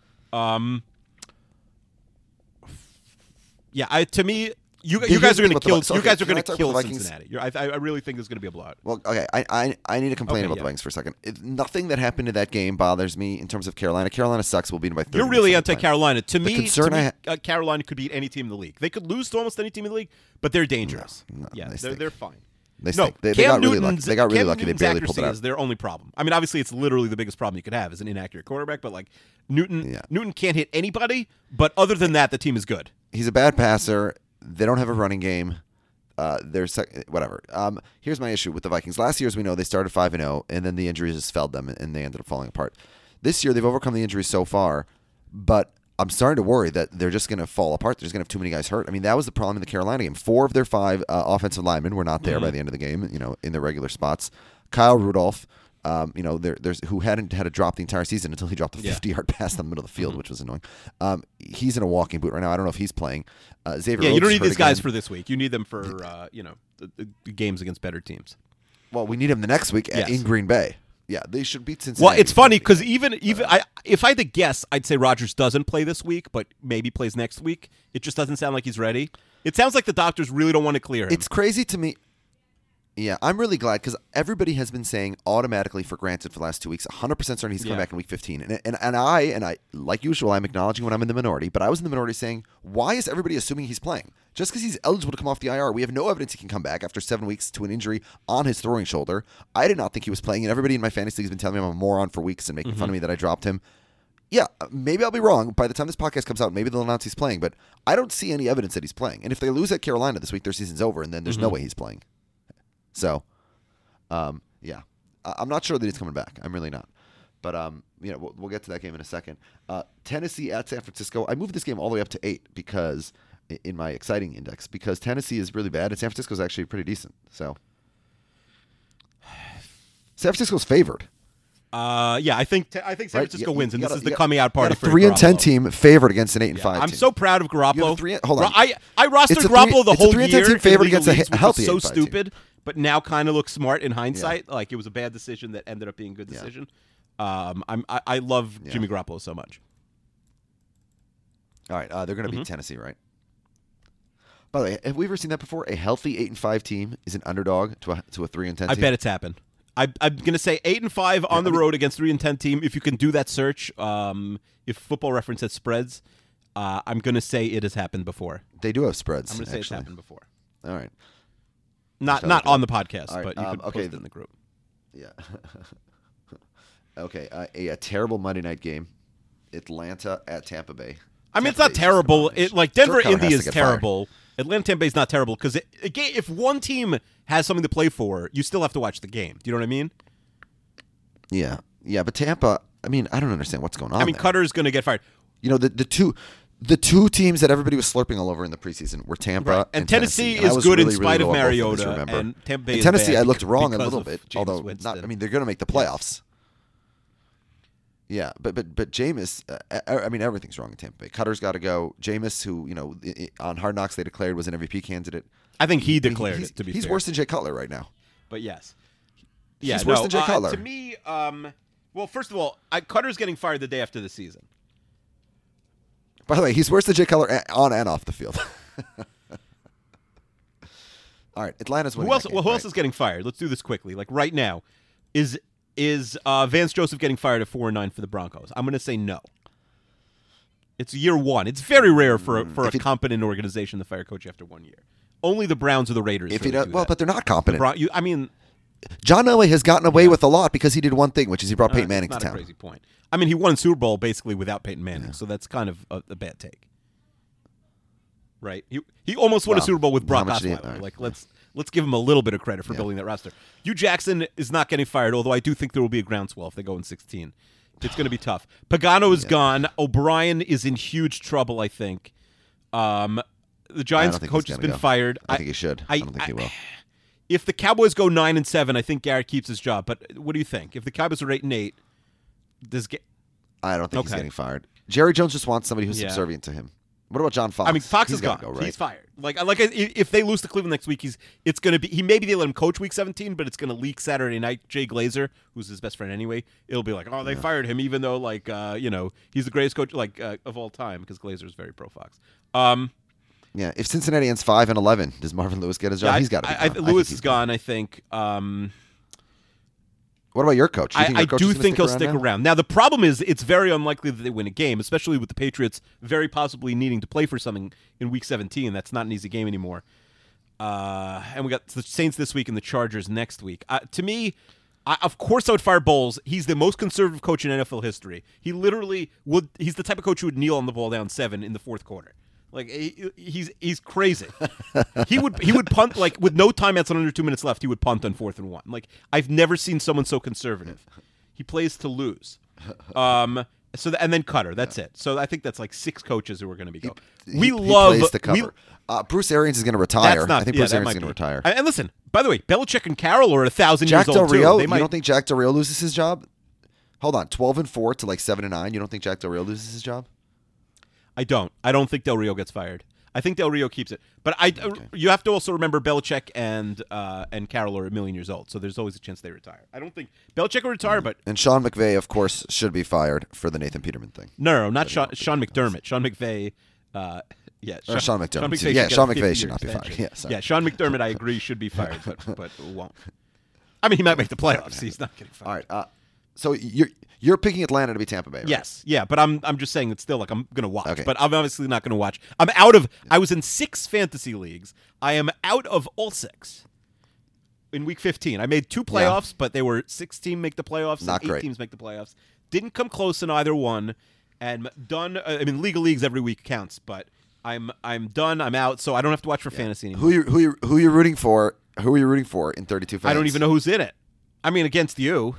To me, you guys are going to kill. You guys are going to kill Cincinnati. I really think there's going to be a blowout. Well, okay. I need to complain about the Vikings for a second. Nothing that happened in that game bothers me in terms of Carolina. Carolina sucks. We'll beat them by 30. You're really anti-Carolina. To me, Carolina could beat any team in the league. They could lose to almost any team in the league, but they're dangerous. No, they're fine. They got really lucky. They got really lucky. They barely pulled it out. Is their only problem. I mean, obviously, it's literally the biggest problem you could have is an inaccurate quarterback. But like Newton can't hit anybody. But other than that, the team is good. He's a bad passer. They don't have a running game. Whatever. Here's my issue with the Vikings. Last year, as we know, they started 5-0, and then the injuries just felled them, and they ended up falling apart. This year, they've overcome the injuries so far, but I'm starting to worry that they're just going to fall apart. They're just going to have too many guys hurt. I mean, that was the problem in the Carolina game. 4 of their 5 offensive linemen were not there by the end of the game, in the regular spots. Kyle Rudolph, there's who hadn't had to drop the entire season until he dropped a 50-yard pass in the middle of the field, which was annoying. He's in a walking boot right now. I don't know if he's playing. Xavier Rhodes you don't need these guys again. for this week. You need them for the games against better teams. Well, we need them the next week in Green Bay. Yeah, they should beat Cincinnati. Well, it's funny because even if I had to guess, I'd say Rodgers doesn't play this week, but maybe plays next week. It just doesn't sound like he's ready. It sounds like the doctors really don't want to clear him. It's crazy to me. Yeah, I'm really glad because everybody has been saying automatically for granted for the last 2 weeks, 100% certain he's coming back in week 15. And I, like usual, I'm acknowledging when I'm in the minority, but I was in the minority saying, why is everybody assuming he's playing? Just because he's eligible to come off the IR, we have no evidence he can come back after 7 weeks to an injury on his throwing shoulder. I did not think he was playing, and everybody in my fantasy league has been telling me I'm a moron for weeks and making fun of me that I dropped him. Yeah, maybe I'll be wrong. By the time this podcast comes out, maybe they'll announce he's playing, but I don't see any evidence that he's playing. And if they lose at Carolina this week, their season's over, and then there's no way he's playing. So... I'm not sure that he's coming back. I'm really not. But we'll get to that game in a second. Tennessee at San Francisco. I moved this game all the way up to 8 because in my exciting index because Tennessee is really bad and San Francisco is actually pretty decent. So San Francisco's favored. I think San Francisco wins, and this is the coming out party for 3-10 team favored against an 8-5 team. I'm so proud of Garoppolo. Hold on. I rostered Garoppolo the whole year. It's a 3-10 team favored against a healthy 8-5 so stupid. But now kind of looks smart in hindsight. Yeah. Like it was a bad decision that ended up being a good decision. Yeah. I love Jimmy Garoppolo so much. All right, they're going to beat Tennessee, right? By the way, have we ever seen that before? A healthy 8-5 team is an underdog to a 3-10 team. I bet it's happened. I'm going to say 8-5 on the road against 3-10 team. If you can do that search, if Football Reference has spreads, I'm going to say it has happened before. They do have spreads. I'm going to say it's happened before. All right. Not on the podcast, right, but you could post it in the group. Yeah. Okay. A terrible Monday night game. Atlanta at Tampa Bay. I mean, it's not terrible. Denver Dirk Cutter Indy has is to get terrible. Atlanta Tampa Bay is not terrible because if one team has something to play for, you still have to watch the game. Do you know what I mean? Yeah. Yeah, but Tampa, I mean, I don't understand what's going on. I mean, there. Cutter's going to get fired. You know, the two teams that everybody was slurping all over in the preseason were Tampa and Tennessee And I is was good really, in spite really of low on both these, Mariota. remember? And Tampa Bay in is Tennessee, bad I looked wrong a because little of bit, Jameis although Winston. I mean, they're going to make the playoffs. Yeah, but Jameis, I mean, everything's wrong in Tampa Bay. Cutter's got to go. Jameis, who on Hard Knocks they declared was an MVP candidate. I think he declared it. To be he's fair, worse than Jay Cutler right now. but yes, He's worse than Jay Cutler. To me, well, first of all, Cutter's getting fired the day after the season. By the way, he's worse than Jay Cutler on and off the field. All right, Atlanta's winning. Who else is getting fired? Let's do this quickly. Like right now, is Vance Joseph getting fired at 4-9 for the Broncos? I'm going to say no. It's year one. It's very rare for a competent organization to fire a coach after 1 year. Only the Browns or the Raiders. If really do that. but they're not competent. I mean, John Elway has gotten away with a lot because he did one thing, which is he brought Peyton Manning to not town. a crazy point. I mean, he won Super Bowl basically without Peyton Manning, so that's kind of a bad take, right? He almost won a Super Bowl with Brock Osweiler. Right. Like let's give him a little bit of credit for building that roster. Hugh Jackson is not getting fired, although I do think there will be a groundswell if they go in 16. It's going to be tough. Pagano is gone. O'Brien is in huge trouble, I think. The Giants coach has been fired. I think he should. I don't think he will. If the Cowboys go 9-7, I think Garrett keeps his job. But what do you think? If the Cowboys are 8-8, I don't think he's getting fired. Jerry Jones just wants somebody who's subservient to him. What about John Fox? I mean, Fox is gone. Go, right? He's fired. If they lose to Cleveland next week, it's going to be. Maybe they let him coach Week 17, but it's going to leak Saturday night. Jay Glazer, who's his best friend anyway, it'll be like, oh, they fired him, even though he's the greatest coach of all time because Glazer is very pro Fox. Yeah, if Cincinnati ends 5-11, does Marvin Lewis get his job? He's got to be gone. Lewis is gone, I think. What about your coach? I do think he'll stick around. Now, the problem is it's very unlikely that they win a game, especially with the Patriots very possibly needing to play for something in Week 17. That's not an easy game anymore. And we got the Saints this week and the Chargers next week. To me, of course I would fire Bowles. He's the most conservative coach in NFL history. He literally would. He's the type of coach who would kneel on the ball down 7 in the fourth quarter. Like he's crazy. He would punt with no timeouts and under 2 minutes left. He would punt on 4th and 1. Like I've never seen someone so conservative. He plays to lose. And then Cutter. That's it. So I think that's like 6 coaches who are going to be going. He plays to cover. Bruce Arians is going to retire. I think Bruce Arians is going to retire. And listen, by the way, Belichick and Carroll are 1,000 years old Del Rio, too. You don't think Jack Del Rio loses his job? Hold on, 12-4 to 7-9. You don't think Jack Del Rio loses his job? I don't. I don't think Del Rio gets fired. I think Del Rio keeps it. But you have to also remember Belichick and Carroll are 1,000,000 years old, so there's always a chance they retire. I don't think Belichick will retire, but and Sean McVay, of course, should be fired for the Nathan Peterman thing. No, not Sean McDermott. Sean McVay. Sean McDermott. Sean McVay should not be fired. Yeah, Sean McDermott, I agree, should be fired, but won't. I mean, he might make the playoffs. He's not getting fired. All right. So you're picking Atlanta to be Tampa Bay, right? Yes. Yeah, but I'm just saying it's still I'm going to watch. Okay. But I'm obviously not going to watch. I was in 6 fantasy leagues. I am out of all 6 in week 15. I made 2 playoffs, but they were 6 teams make the playoffs not and 8 great. teams make the playoffs. Didn't come close in either one. And done. I mean, League of Leagues every week counts, but I'm done. I'm out, so I don't have to watch for fantasy anymore. Who you rooting for? Who are you rooting for in 32 fans? I don't even know who's in it. I mean, against you.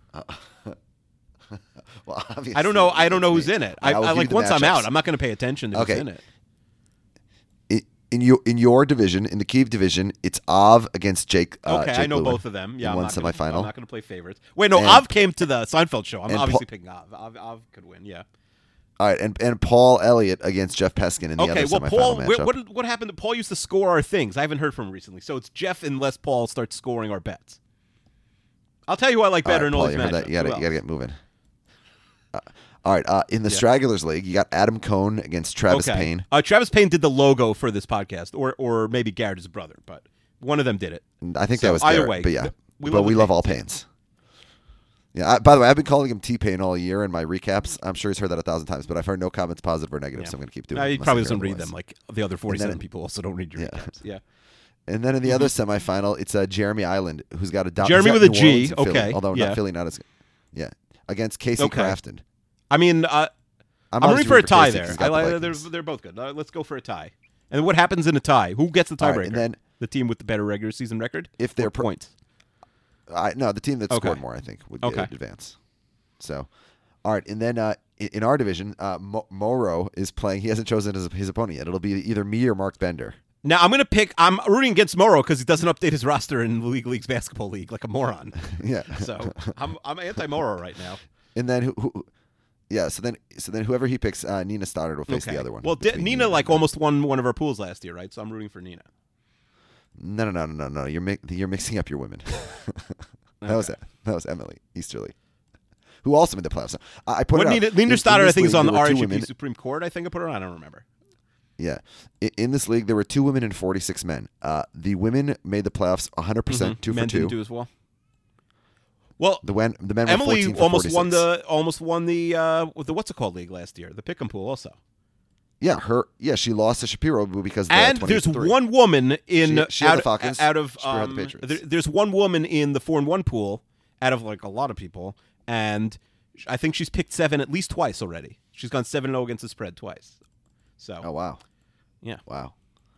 Well, I don't know. I don't know who's in it. I like once I'm matchups. out, I'm not going to pay attention to who's in it. In your division, in the Kiev division, it's Av against Jake. Okay, Jake I know Lewin both of them. Yeah, in one semifinal. I'm not going to play favorites. Wait, no, Av came to the Seinfeld show. I'm obviously picking Av. Av could win. Yeah. All right, and Paul Elliott against Jeff Peskin in the other semifinal Paul, matchup. what happened? Paul used to score our things. I haven't heard from him recently. So it's Jeff unless Paul starts scoring our bets. I'll tell you who I like better in all these matchups. You got to get moving. All right. In the Stragglers League, you got Adam Cohn against Travis Payne. Travis Payne did the logo for this podcast, or maybe Garrett's brother, but one of them did it. I think So, that was either Garrett, way, but yeah. we But love we the love all Paynes, Paynes. Yeah. By the way, I've been calling him T-Pain all year in my recaps. I'm sure he's heard that 1,000 times, but I've heard no comments positive or negative, so I'm going to keep doing it. He unless probably I hear doesn't read otherwise. them like the other 47 people also don't read your recaps. Yeah. And then in the other semifinal, it's Jeremy Island, who's got a Jeremy with a G, okay, although yeah. not Philly, not as against Casey Crafton. I mean, I'm obviously rooting for a tie Casey there. 'cause he's got the Vikings. They're both good. Let's go for a tie. And what happens in a tie? Who gets the tiebreaker? Right, and then the team with the better regular season record? if they're points. No, the team that scored more, I think, would advance. So, all right, and then in our division, Morrow is playing. He hasn't chosen his opponent yet. It'll be either me or Mark Bender. Now I'm rooting against Morrow because he doesn't update his roster in the League's basketball league like a moron. Yeah. So I'm anti-Morrow right now. And then So then whoever he picks, Nina Stoddard will face the other one. Well, Nina almost won one of our pools last year, right? So I'm rooting for Nina. No. You're mixing up your women. That was Emily Easterly, who also made the playoffs. I put Nina Stoddard, I think, is on the RHAP RHAP Supreme Court. I think I put her on. I don't remember. Yeah. In this league, there were 2 women and 46 men. The women made the playoffs 100%, 2 men for 2. Didn't do as well. Well, the men were Emily 14 for almost 46. won the what's it called league last year, the Pick'em pool also. Yeah, she lost to Shapiro because and there's one woman in she had the Falcons. out of Shapiro had the Patriots. there's one woman in the 4-1 pool out of like a lot of people, and I think she's picked 7 at least twice already. She's gone 7-0 against the spread twice. So oh wow. Yeah. Wow.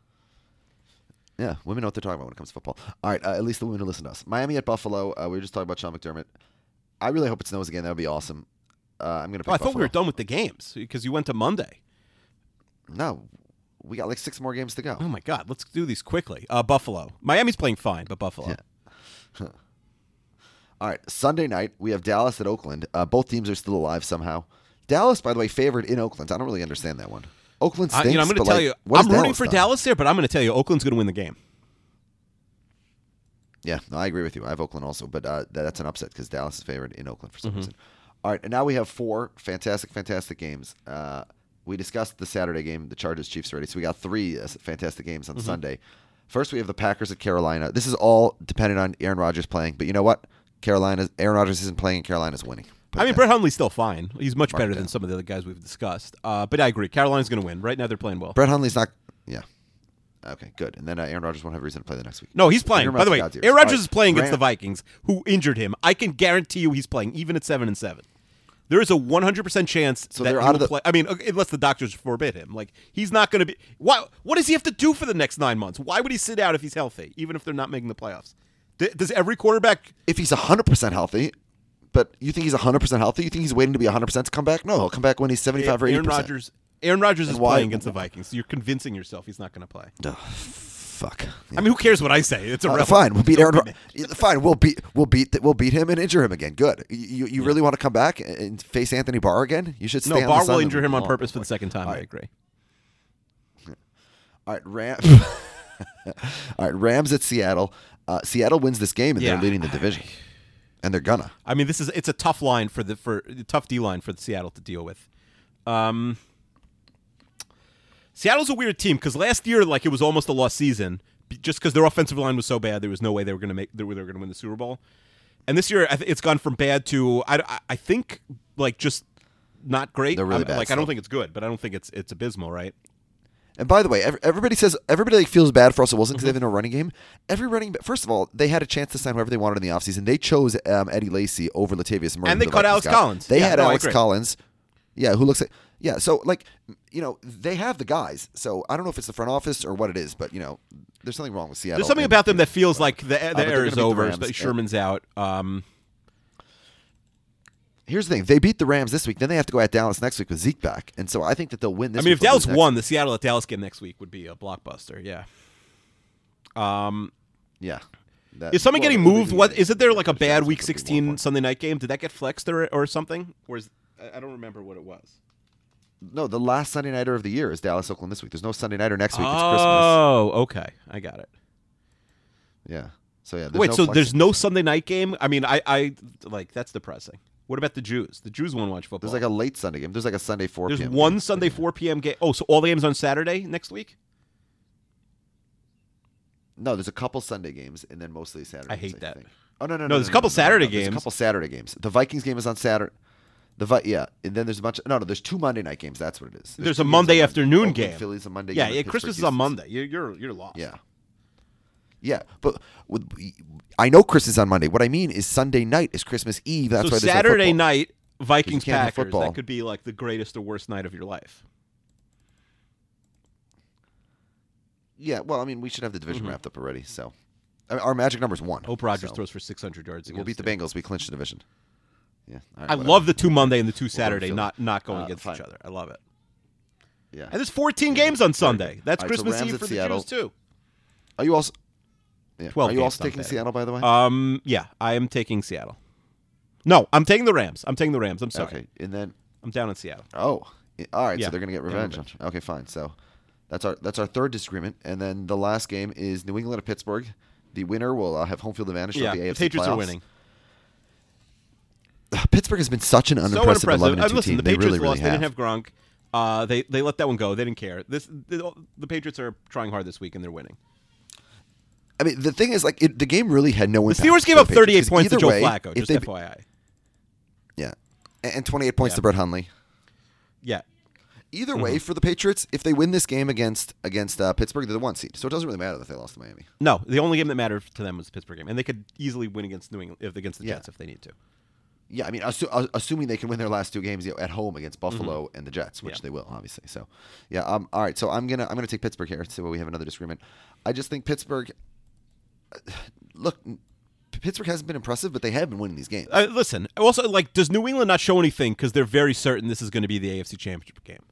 Yeah, women know what they're talking about when it comes to football. All right, at least the women who listen to us. Miami at Buffalo. We were just talking about Sean McDermott. I really hope it snows again. That would be awesome. I'm going to pick I thought Buffalo. we were done with the games because you went to Monday. No, we got like 6 more games to go. Oh, my God. Let's do these quickly. Buffalo. Miami's playing fine, but Buffalo. Yeah. All right, Sunday night, we have Dallas at Oakland. Both teams are still alive somehow. Dallas, by the way, favored in Oakland. I don't really understand that one. Oakland stinks, I'm going to tell you, I'm rooting for Dallas there, but I'm going to tell you, Oakland's going to win the game. Yeah, no, I agree with you. I have Oakland also, but that's an upset because Dallas is favored in Oakland for some reason. All right, and now we have 4 fantastic games. We discussed the Saturday game, the Chargers-Chiefs already, so we got 3 fantastic games on Sunday. First, we have the Packers at Carolina. This is all dependent on Aaron Rodgers playing, but you know what? Aaron Rodgers isn't playing, and Carolina's winning. Brett Hundley's still fine. He's much better than some of the other guys we've discussed. But I agree. Carolina's going to win. Right now, they're playing well. Brett Hundley's not. Yeah. Okay, good. And then Aaron Rodgers won't have a reason to play the next week. No, he's playing. By the way, Aaron Rodgers is playing against the Vikings, who injured him. I can guarantee you he's playing, even at 7-7. There is a 100% chance that he will play. I mean, unless the doctors forbid him. Like, he's not going to be. What does he have to do for the next 9 months? Why would he sit out if he's healthy, even if they're not making the playoffs? Does every quarterback. If he's 100% healthy. But you think he's 100% healthy? You think he's waiting to be 100% to come back? No, he'll come back when he's 75 or 80%. Aaron Rodgers is playing against the Vikings, so you're convincing yourself he's not going to play. Fuck. Yeah. I mean, who cares what I say? It's irrelevant. Fine, we'll beat Aaron. Fine, we'll beat him and injure him again. Good. You really want to come back and face Anthony Barr again? You should stay. No, Barr will injure him on purpose for the second time. I agree. All right, All right, Rams at Seattle. Seattle wins this game and they're leading the division. And they're gonna. I mean, it's a tough line for the tough D line for Seattle to deal with. Seattle's a weird team because last year, like, it was almost a lost season just because their offensive line was so bad. There was no way they were going to win the Super Bowl. And this year, it's gone from bad to I think like just not great. They're really bad. Like, I don't think it's good, but I don't think it's abysmal, right? And by the way, everybody feels bad for Russell Wilson because they have no running game. First of all, they had a chance to sign whoever they wanted in the offseason. They chose Eddie Lacy over Latavius Murray. And they cut Alex Collins. They had Alex Collins. Yeah, who looks like... Yeah, so, like, they have the guys. So I don't know if it's the front office or what it is, but, there's something wrong with Seattle. There's something about them that feels like the era is over, but Sherman's out. Here's the thing. They beat the Rams this week. Then they have to go at Dallas next week with Zeke back. And so I think that they'll win this week. I mean, if Dallas won, the Seattle at Dallas game next week would be a blockbuster, yeah. Yeah. Is something getting moved? Isn't there like a bad Week 16 Sunday night game? Did that get flexed or something? Or I don't remember what it was. No, the last Sunday nighter of the year is Dallas Oakland this week. There's no Sunday nighter next week. It's Christmas. Oh, okay. I got it. Yeah. So yeah. Wait, so there's no Sunday night game? I mean, I like that's depressing. What about the Jews? The Jews won't watch football. There's like a late Sunday game. There's like a Sunday 4 p.m. There's one game. Sunday 4 p.m. game. Oh, so all the games on Saturday next week? No, there's a couple Sunday games and then mostly Saturday. I hate that. Think. Oh no, there's a couple Saturday games. There's a couple Saturday games. The Vikings game is on Saturday. And then there's a bunch. No, there's 2 Monday night games. That's what it is. There's a Monday afternoon Oakland game. Phillies a Monday. Yeah, game. yeah. Christmas is on Monday. You're lost. Yeah, but I know Christmas is on Monday. What I mean is Sunday night is Christmas Eve. That's so why there's Saturday no football. night Vikings can't have Packers. football. That could be like the greatest or worst night of your life. Yeah, well, I mean, we should have the division wrapped up already. So, I mean, our magic number is 1. Hope Rodgers throws for 600 yards. We'll beat the Bengals. We clinch the division. Yeah, all right, I whatever. love the 2 Monday and the 2 Saturday Philly. not going against fine. each other. I love it. Yeah. And there's 14 games on Sunday. That's All right, so Christmas Rams Eve at for Seattle. the Jews too. Are you also? Yeah. 12 Are you games also on taking Saturday. Seattle, by the way? Yeah, I am taking Seattle. No, I'm taking the Rams. I'm sorry. Okay, and then I'm down in Seattle. all right, Yeah, so they're gonna get yeah, revenge. revenge. Okay, fine. So that's our third disagreement, and then the last game is New England at Pittsburgh. The winner will have home field advantage Yeah, of the AFC the Patriots playoffs. are winning. Pittsburgh has been such an So unimpressive unimpressive. 11-2 Listen, team. the They Patriots really, lost. really They have. didn't have Gronk. They let that one go. They didn't care. The Patriots are trying hard this week and they're winning. I mean, the thing is, like, the game really had no The impact. Steelers gave for up the 38 Patriots, 'cause points to either Joe way, Flacco. if Just they- FYI. Yeah, and 28 points Yeah. to Brett Hundley. Yeah. Either way, for the Patriots, if they win this game against Pittsburgh, they're the 1 seed. So it doesn't really matter that they lost to Miami. No, the only game that mattered to them was the Pittsburgh game, and they could easily win against New England against the Yeah. Jets if they need to. Yeah, I mean, assuming they can win their last 2 games at home against Buffalo and the Jets, which Yeah. they will, obviously. So, yeah, all right. So I'm gonna take Pittsburgh here. So we have another disagreement. I just think Pittsburgh. Look, Pittsburgh hasn't been impressive, but they have been winning these games. Listen, also, like, does New England not show anything because they're very certain this is going to be the AFC Championship game?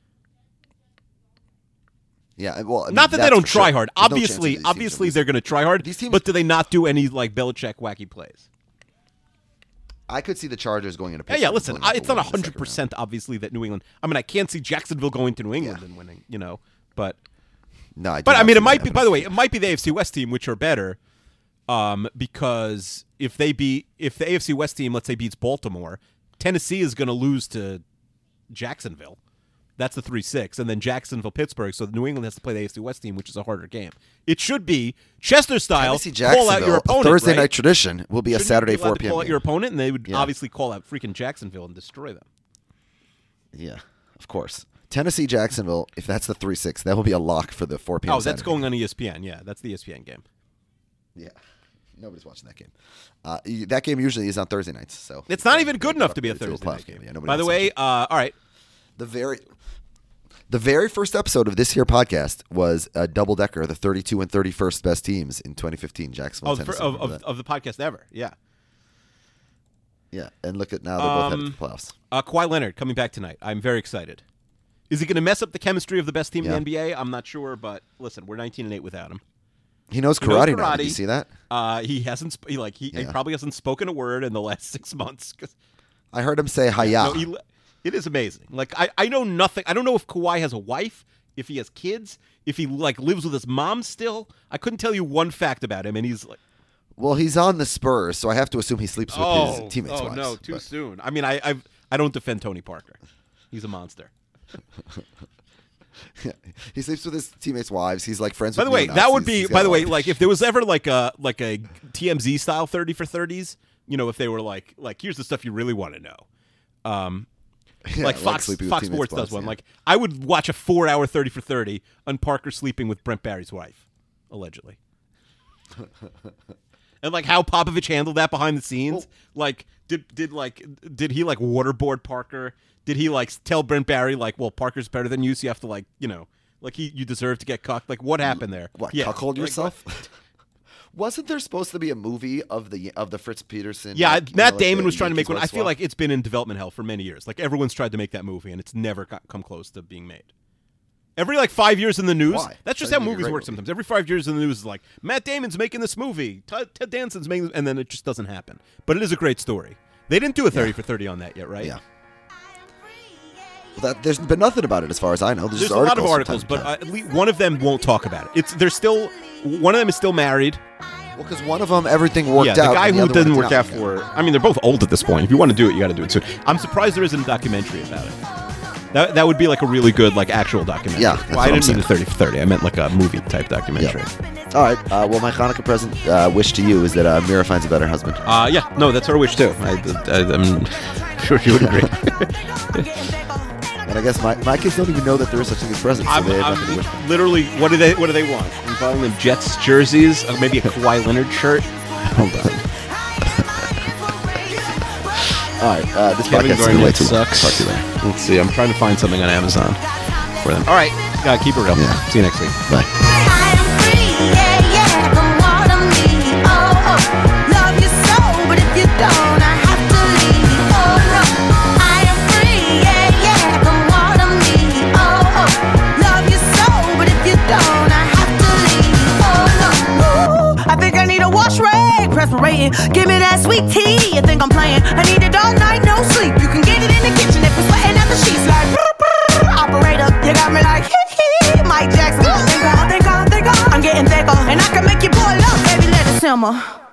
Yeah, well, I mean, Not that they that's don't for try sure. hard. There's no chance Obviously, that these teams are losing. they're going to try hard. These teams- But do they not do any like Belichick wacky plays? I could see the Chargers going into Yeah, Pittsburgh. listen, and pulling it's off a not win in the second 100% obviously that New England. I mean, I can't see Jacksonville going to New England Yeah. and winning, but round. No, but I mean, it might be. happen. By the way, it might be the AFC West team, which are better, because if the AFC West team, let's say, beats Baltimore, Tennessee is going to lose to Jacksonville. That's the 3-6, and then Jacksonville, Pittsburgh. So New England has to play the AFC West team, which is a harder game. It should be Chester style. Tennessee, Call out your Jacksonville, opponent. a Thursday right? night tradition will be a Shouldn't Saturday you be allowed 4 to p.m. Call out game. your opponent, and they would Yeah. obviously call out freaking Jacksonville and destroy them. Yeah, of course. Tennessee, Jacksonville. If that's the 3-6, that will be a lock for the 4 p.m. Oh, that's Saturday. going on ESPN. Yeah, that's the ESPN game. Yeah, nobody's watching that game. That game usually is on Thursday nights. So It's not even good enough to be a It's a Thursday playoff night game. Yeah, nobody By the wants to way, watch all right. it. The very first episode of this here podcast was a double decker, the 32 and 31st best teams in 2015, Jacksonville, Tennessee. Remember that? Of the podcast ever. Yeah. Yeah, and look at now they're both headed to the playoffs. Kawhi Leonard coming back tonight. I'm very excited. Is he going to mess up the chemistry of the best team Yeah. in the NBA? I'm not sure, but listen, we're 19-8 without him. He knows He knows karate now. Did karate. you see that? He hasn't. He Yeah. probably hasn't spoken a word in the last 6 months. 'Cause- I heard him say "Hiya." No, it is amazing. Like I know nothing. I don't know if Kawhi has a wife, if he has kids, if he like lives with his mom still. I couldn't tell you one fact about him, and he's like, Well, he's on the Spurs, so I have to assume he sleeps with his teammates' oh wives. no, too but- soon. I mean, I don't defend Tony Parker. He's a monster. He sleeps with his teammates' wives. He's like friends By with the way, neo-Nazis. that would be. He's got By the a way, lot- like if there was ever like a TMZ style 30 for 30s, if they were like here's the stuff you really want to know. Yeah, Like Fox sleeping with Fox teammates' Sports wives, does one. yeah. Like I would watch a 4-hour 30 for 30 on Parker sleeping with Brent Barry's wife, allegedly. And like how Popovich handled that behind the scenes. Like did he like waterboard Parker? Did he like tell Brent Barry like, well, Parker's better than you, so you have to like you deserve to get cucked? Like what happened there? What, Yeah, cuckold like, yourself? Wasn't there supposed to be a movie of the Fritz Peterson? Yeah, like, Matt like Damon the was trying to make Yankees one. I West feel swap? like it's been in development hell for many years. Like everyone's tried to make that movie, and it's never come close to being made. Every 5 years in the news, Why? that's just That'd how be a movies great work movie. sometimes. Every 5 years in the news is like, Matt Damon's making this movie, Ted Danson's making, and then it just doesn't happen. But it is a great story. They didn't do a 30 for 30 on that yet, right? Yeah. Well, there's been nothing about it as far as I know. There's just a lot of from articles, time to but time. at least one of them won't talk about it. One of them is still married, Well, because one of them, everything worked out. Yeah, the guy and who other one didn't did work not out for. I mean, they're both old at this point. If you want to do it, you got to do it soon. I'm surprised there isn't a documentary about it. That would be like a really good like actual documentary. Yeah, that's well, what I I'm didn't mean saying. the 30 for 30. I meant like a movie type documentary. All right. Well, my Hanukkah present wish to you is that Mira finds a better husband. Yeah, no, that's our wish too. I'm sure she would agree. And I guess my kids don't even know that there is such thing as presents, so they have nothing to wish for. Literally, what do they want? I'm buying them Jets jerseys, maybe a Kawhi Leonard shirt. Hold on. All right. This Kevin podcast is way Garnett too long. sucks. Talk to you later. Let's see. I'm trying to find something on Amazon for them. All right, keep it real. Yeah. See you next week. Bye. I am free, yeah, yeah, come water me, oh, oh. Love you so, but if you don't, I have to leave, oh, no. I am free, yeah, yeah, come water me, oh, oh. Love you so, but if you don't, I have to leave, oh, no. Ooh, I think I need a wash rag, perspirating. Give me that sweet tea, you think I'm playing. I need it all night, no sleep. You can get it in the kitchen if it's sweating at the sheets, like, operator, you got me like, Mike Jackson. Think on. I'm getting thicker, and I can make you boil up, baby, let it simmer.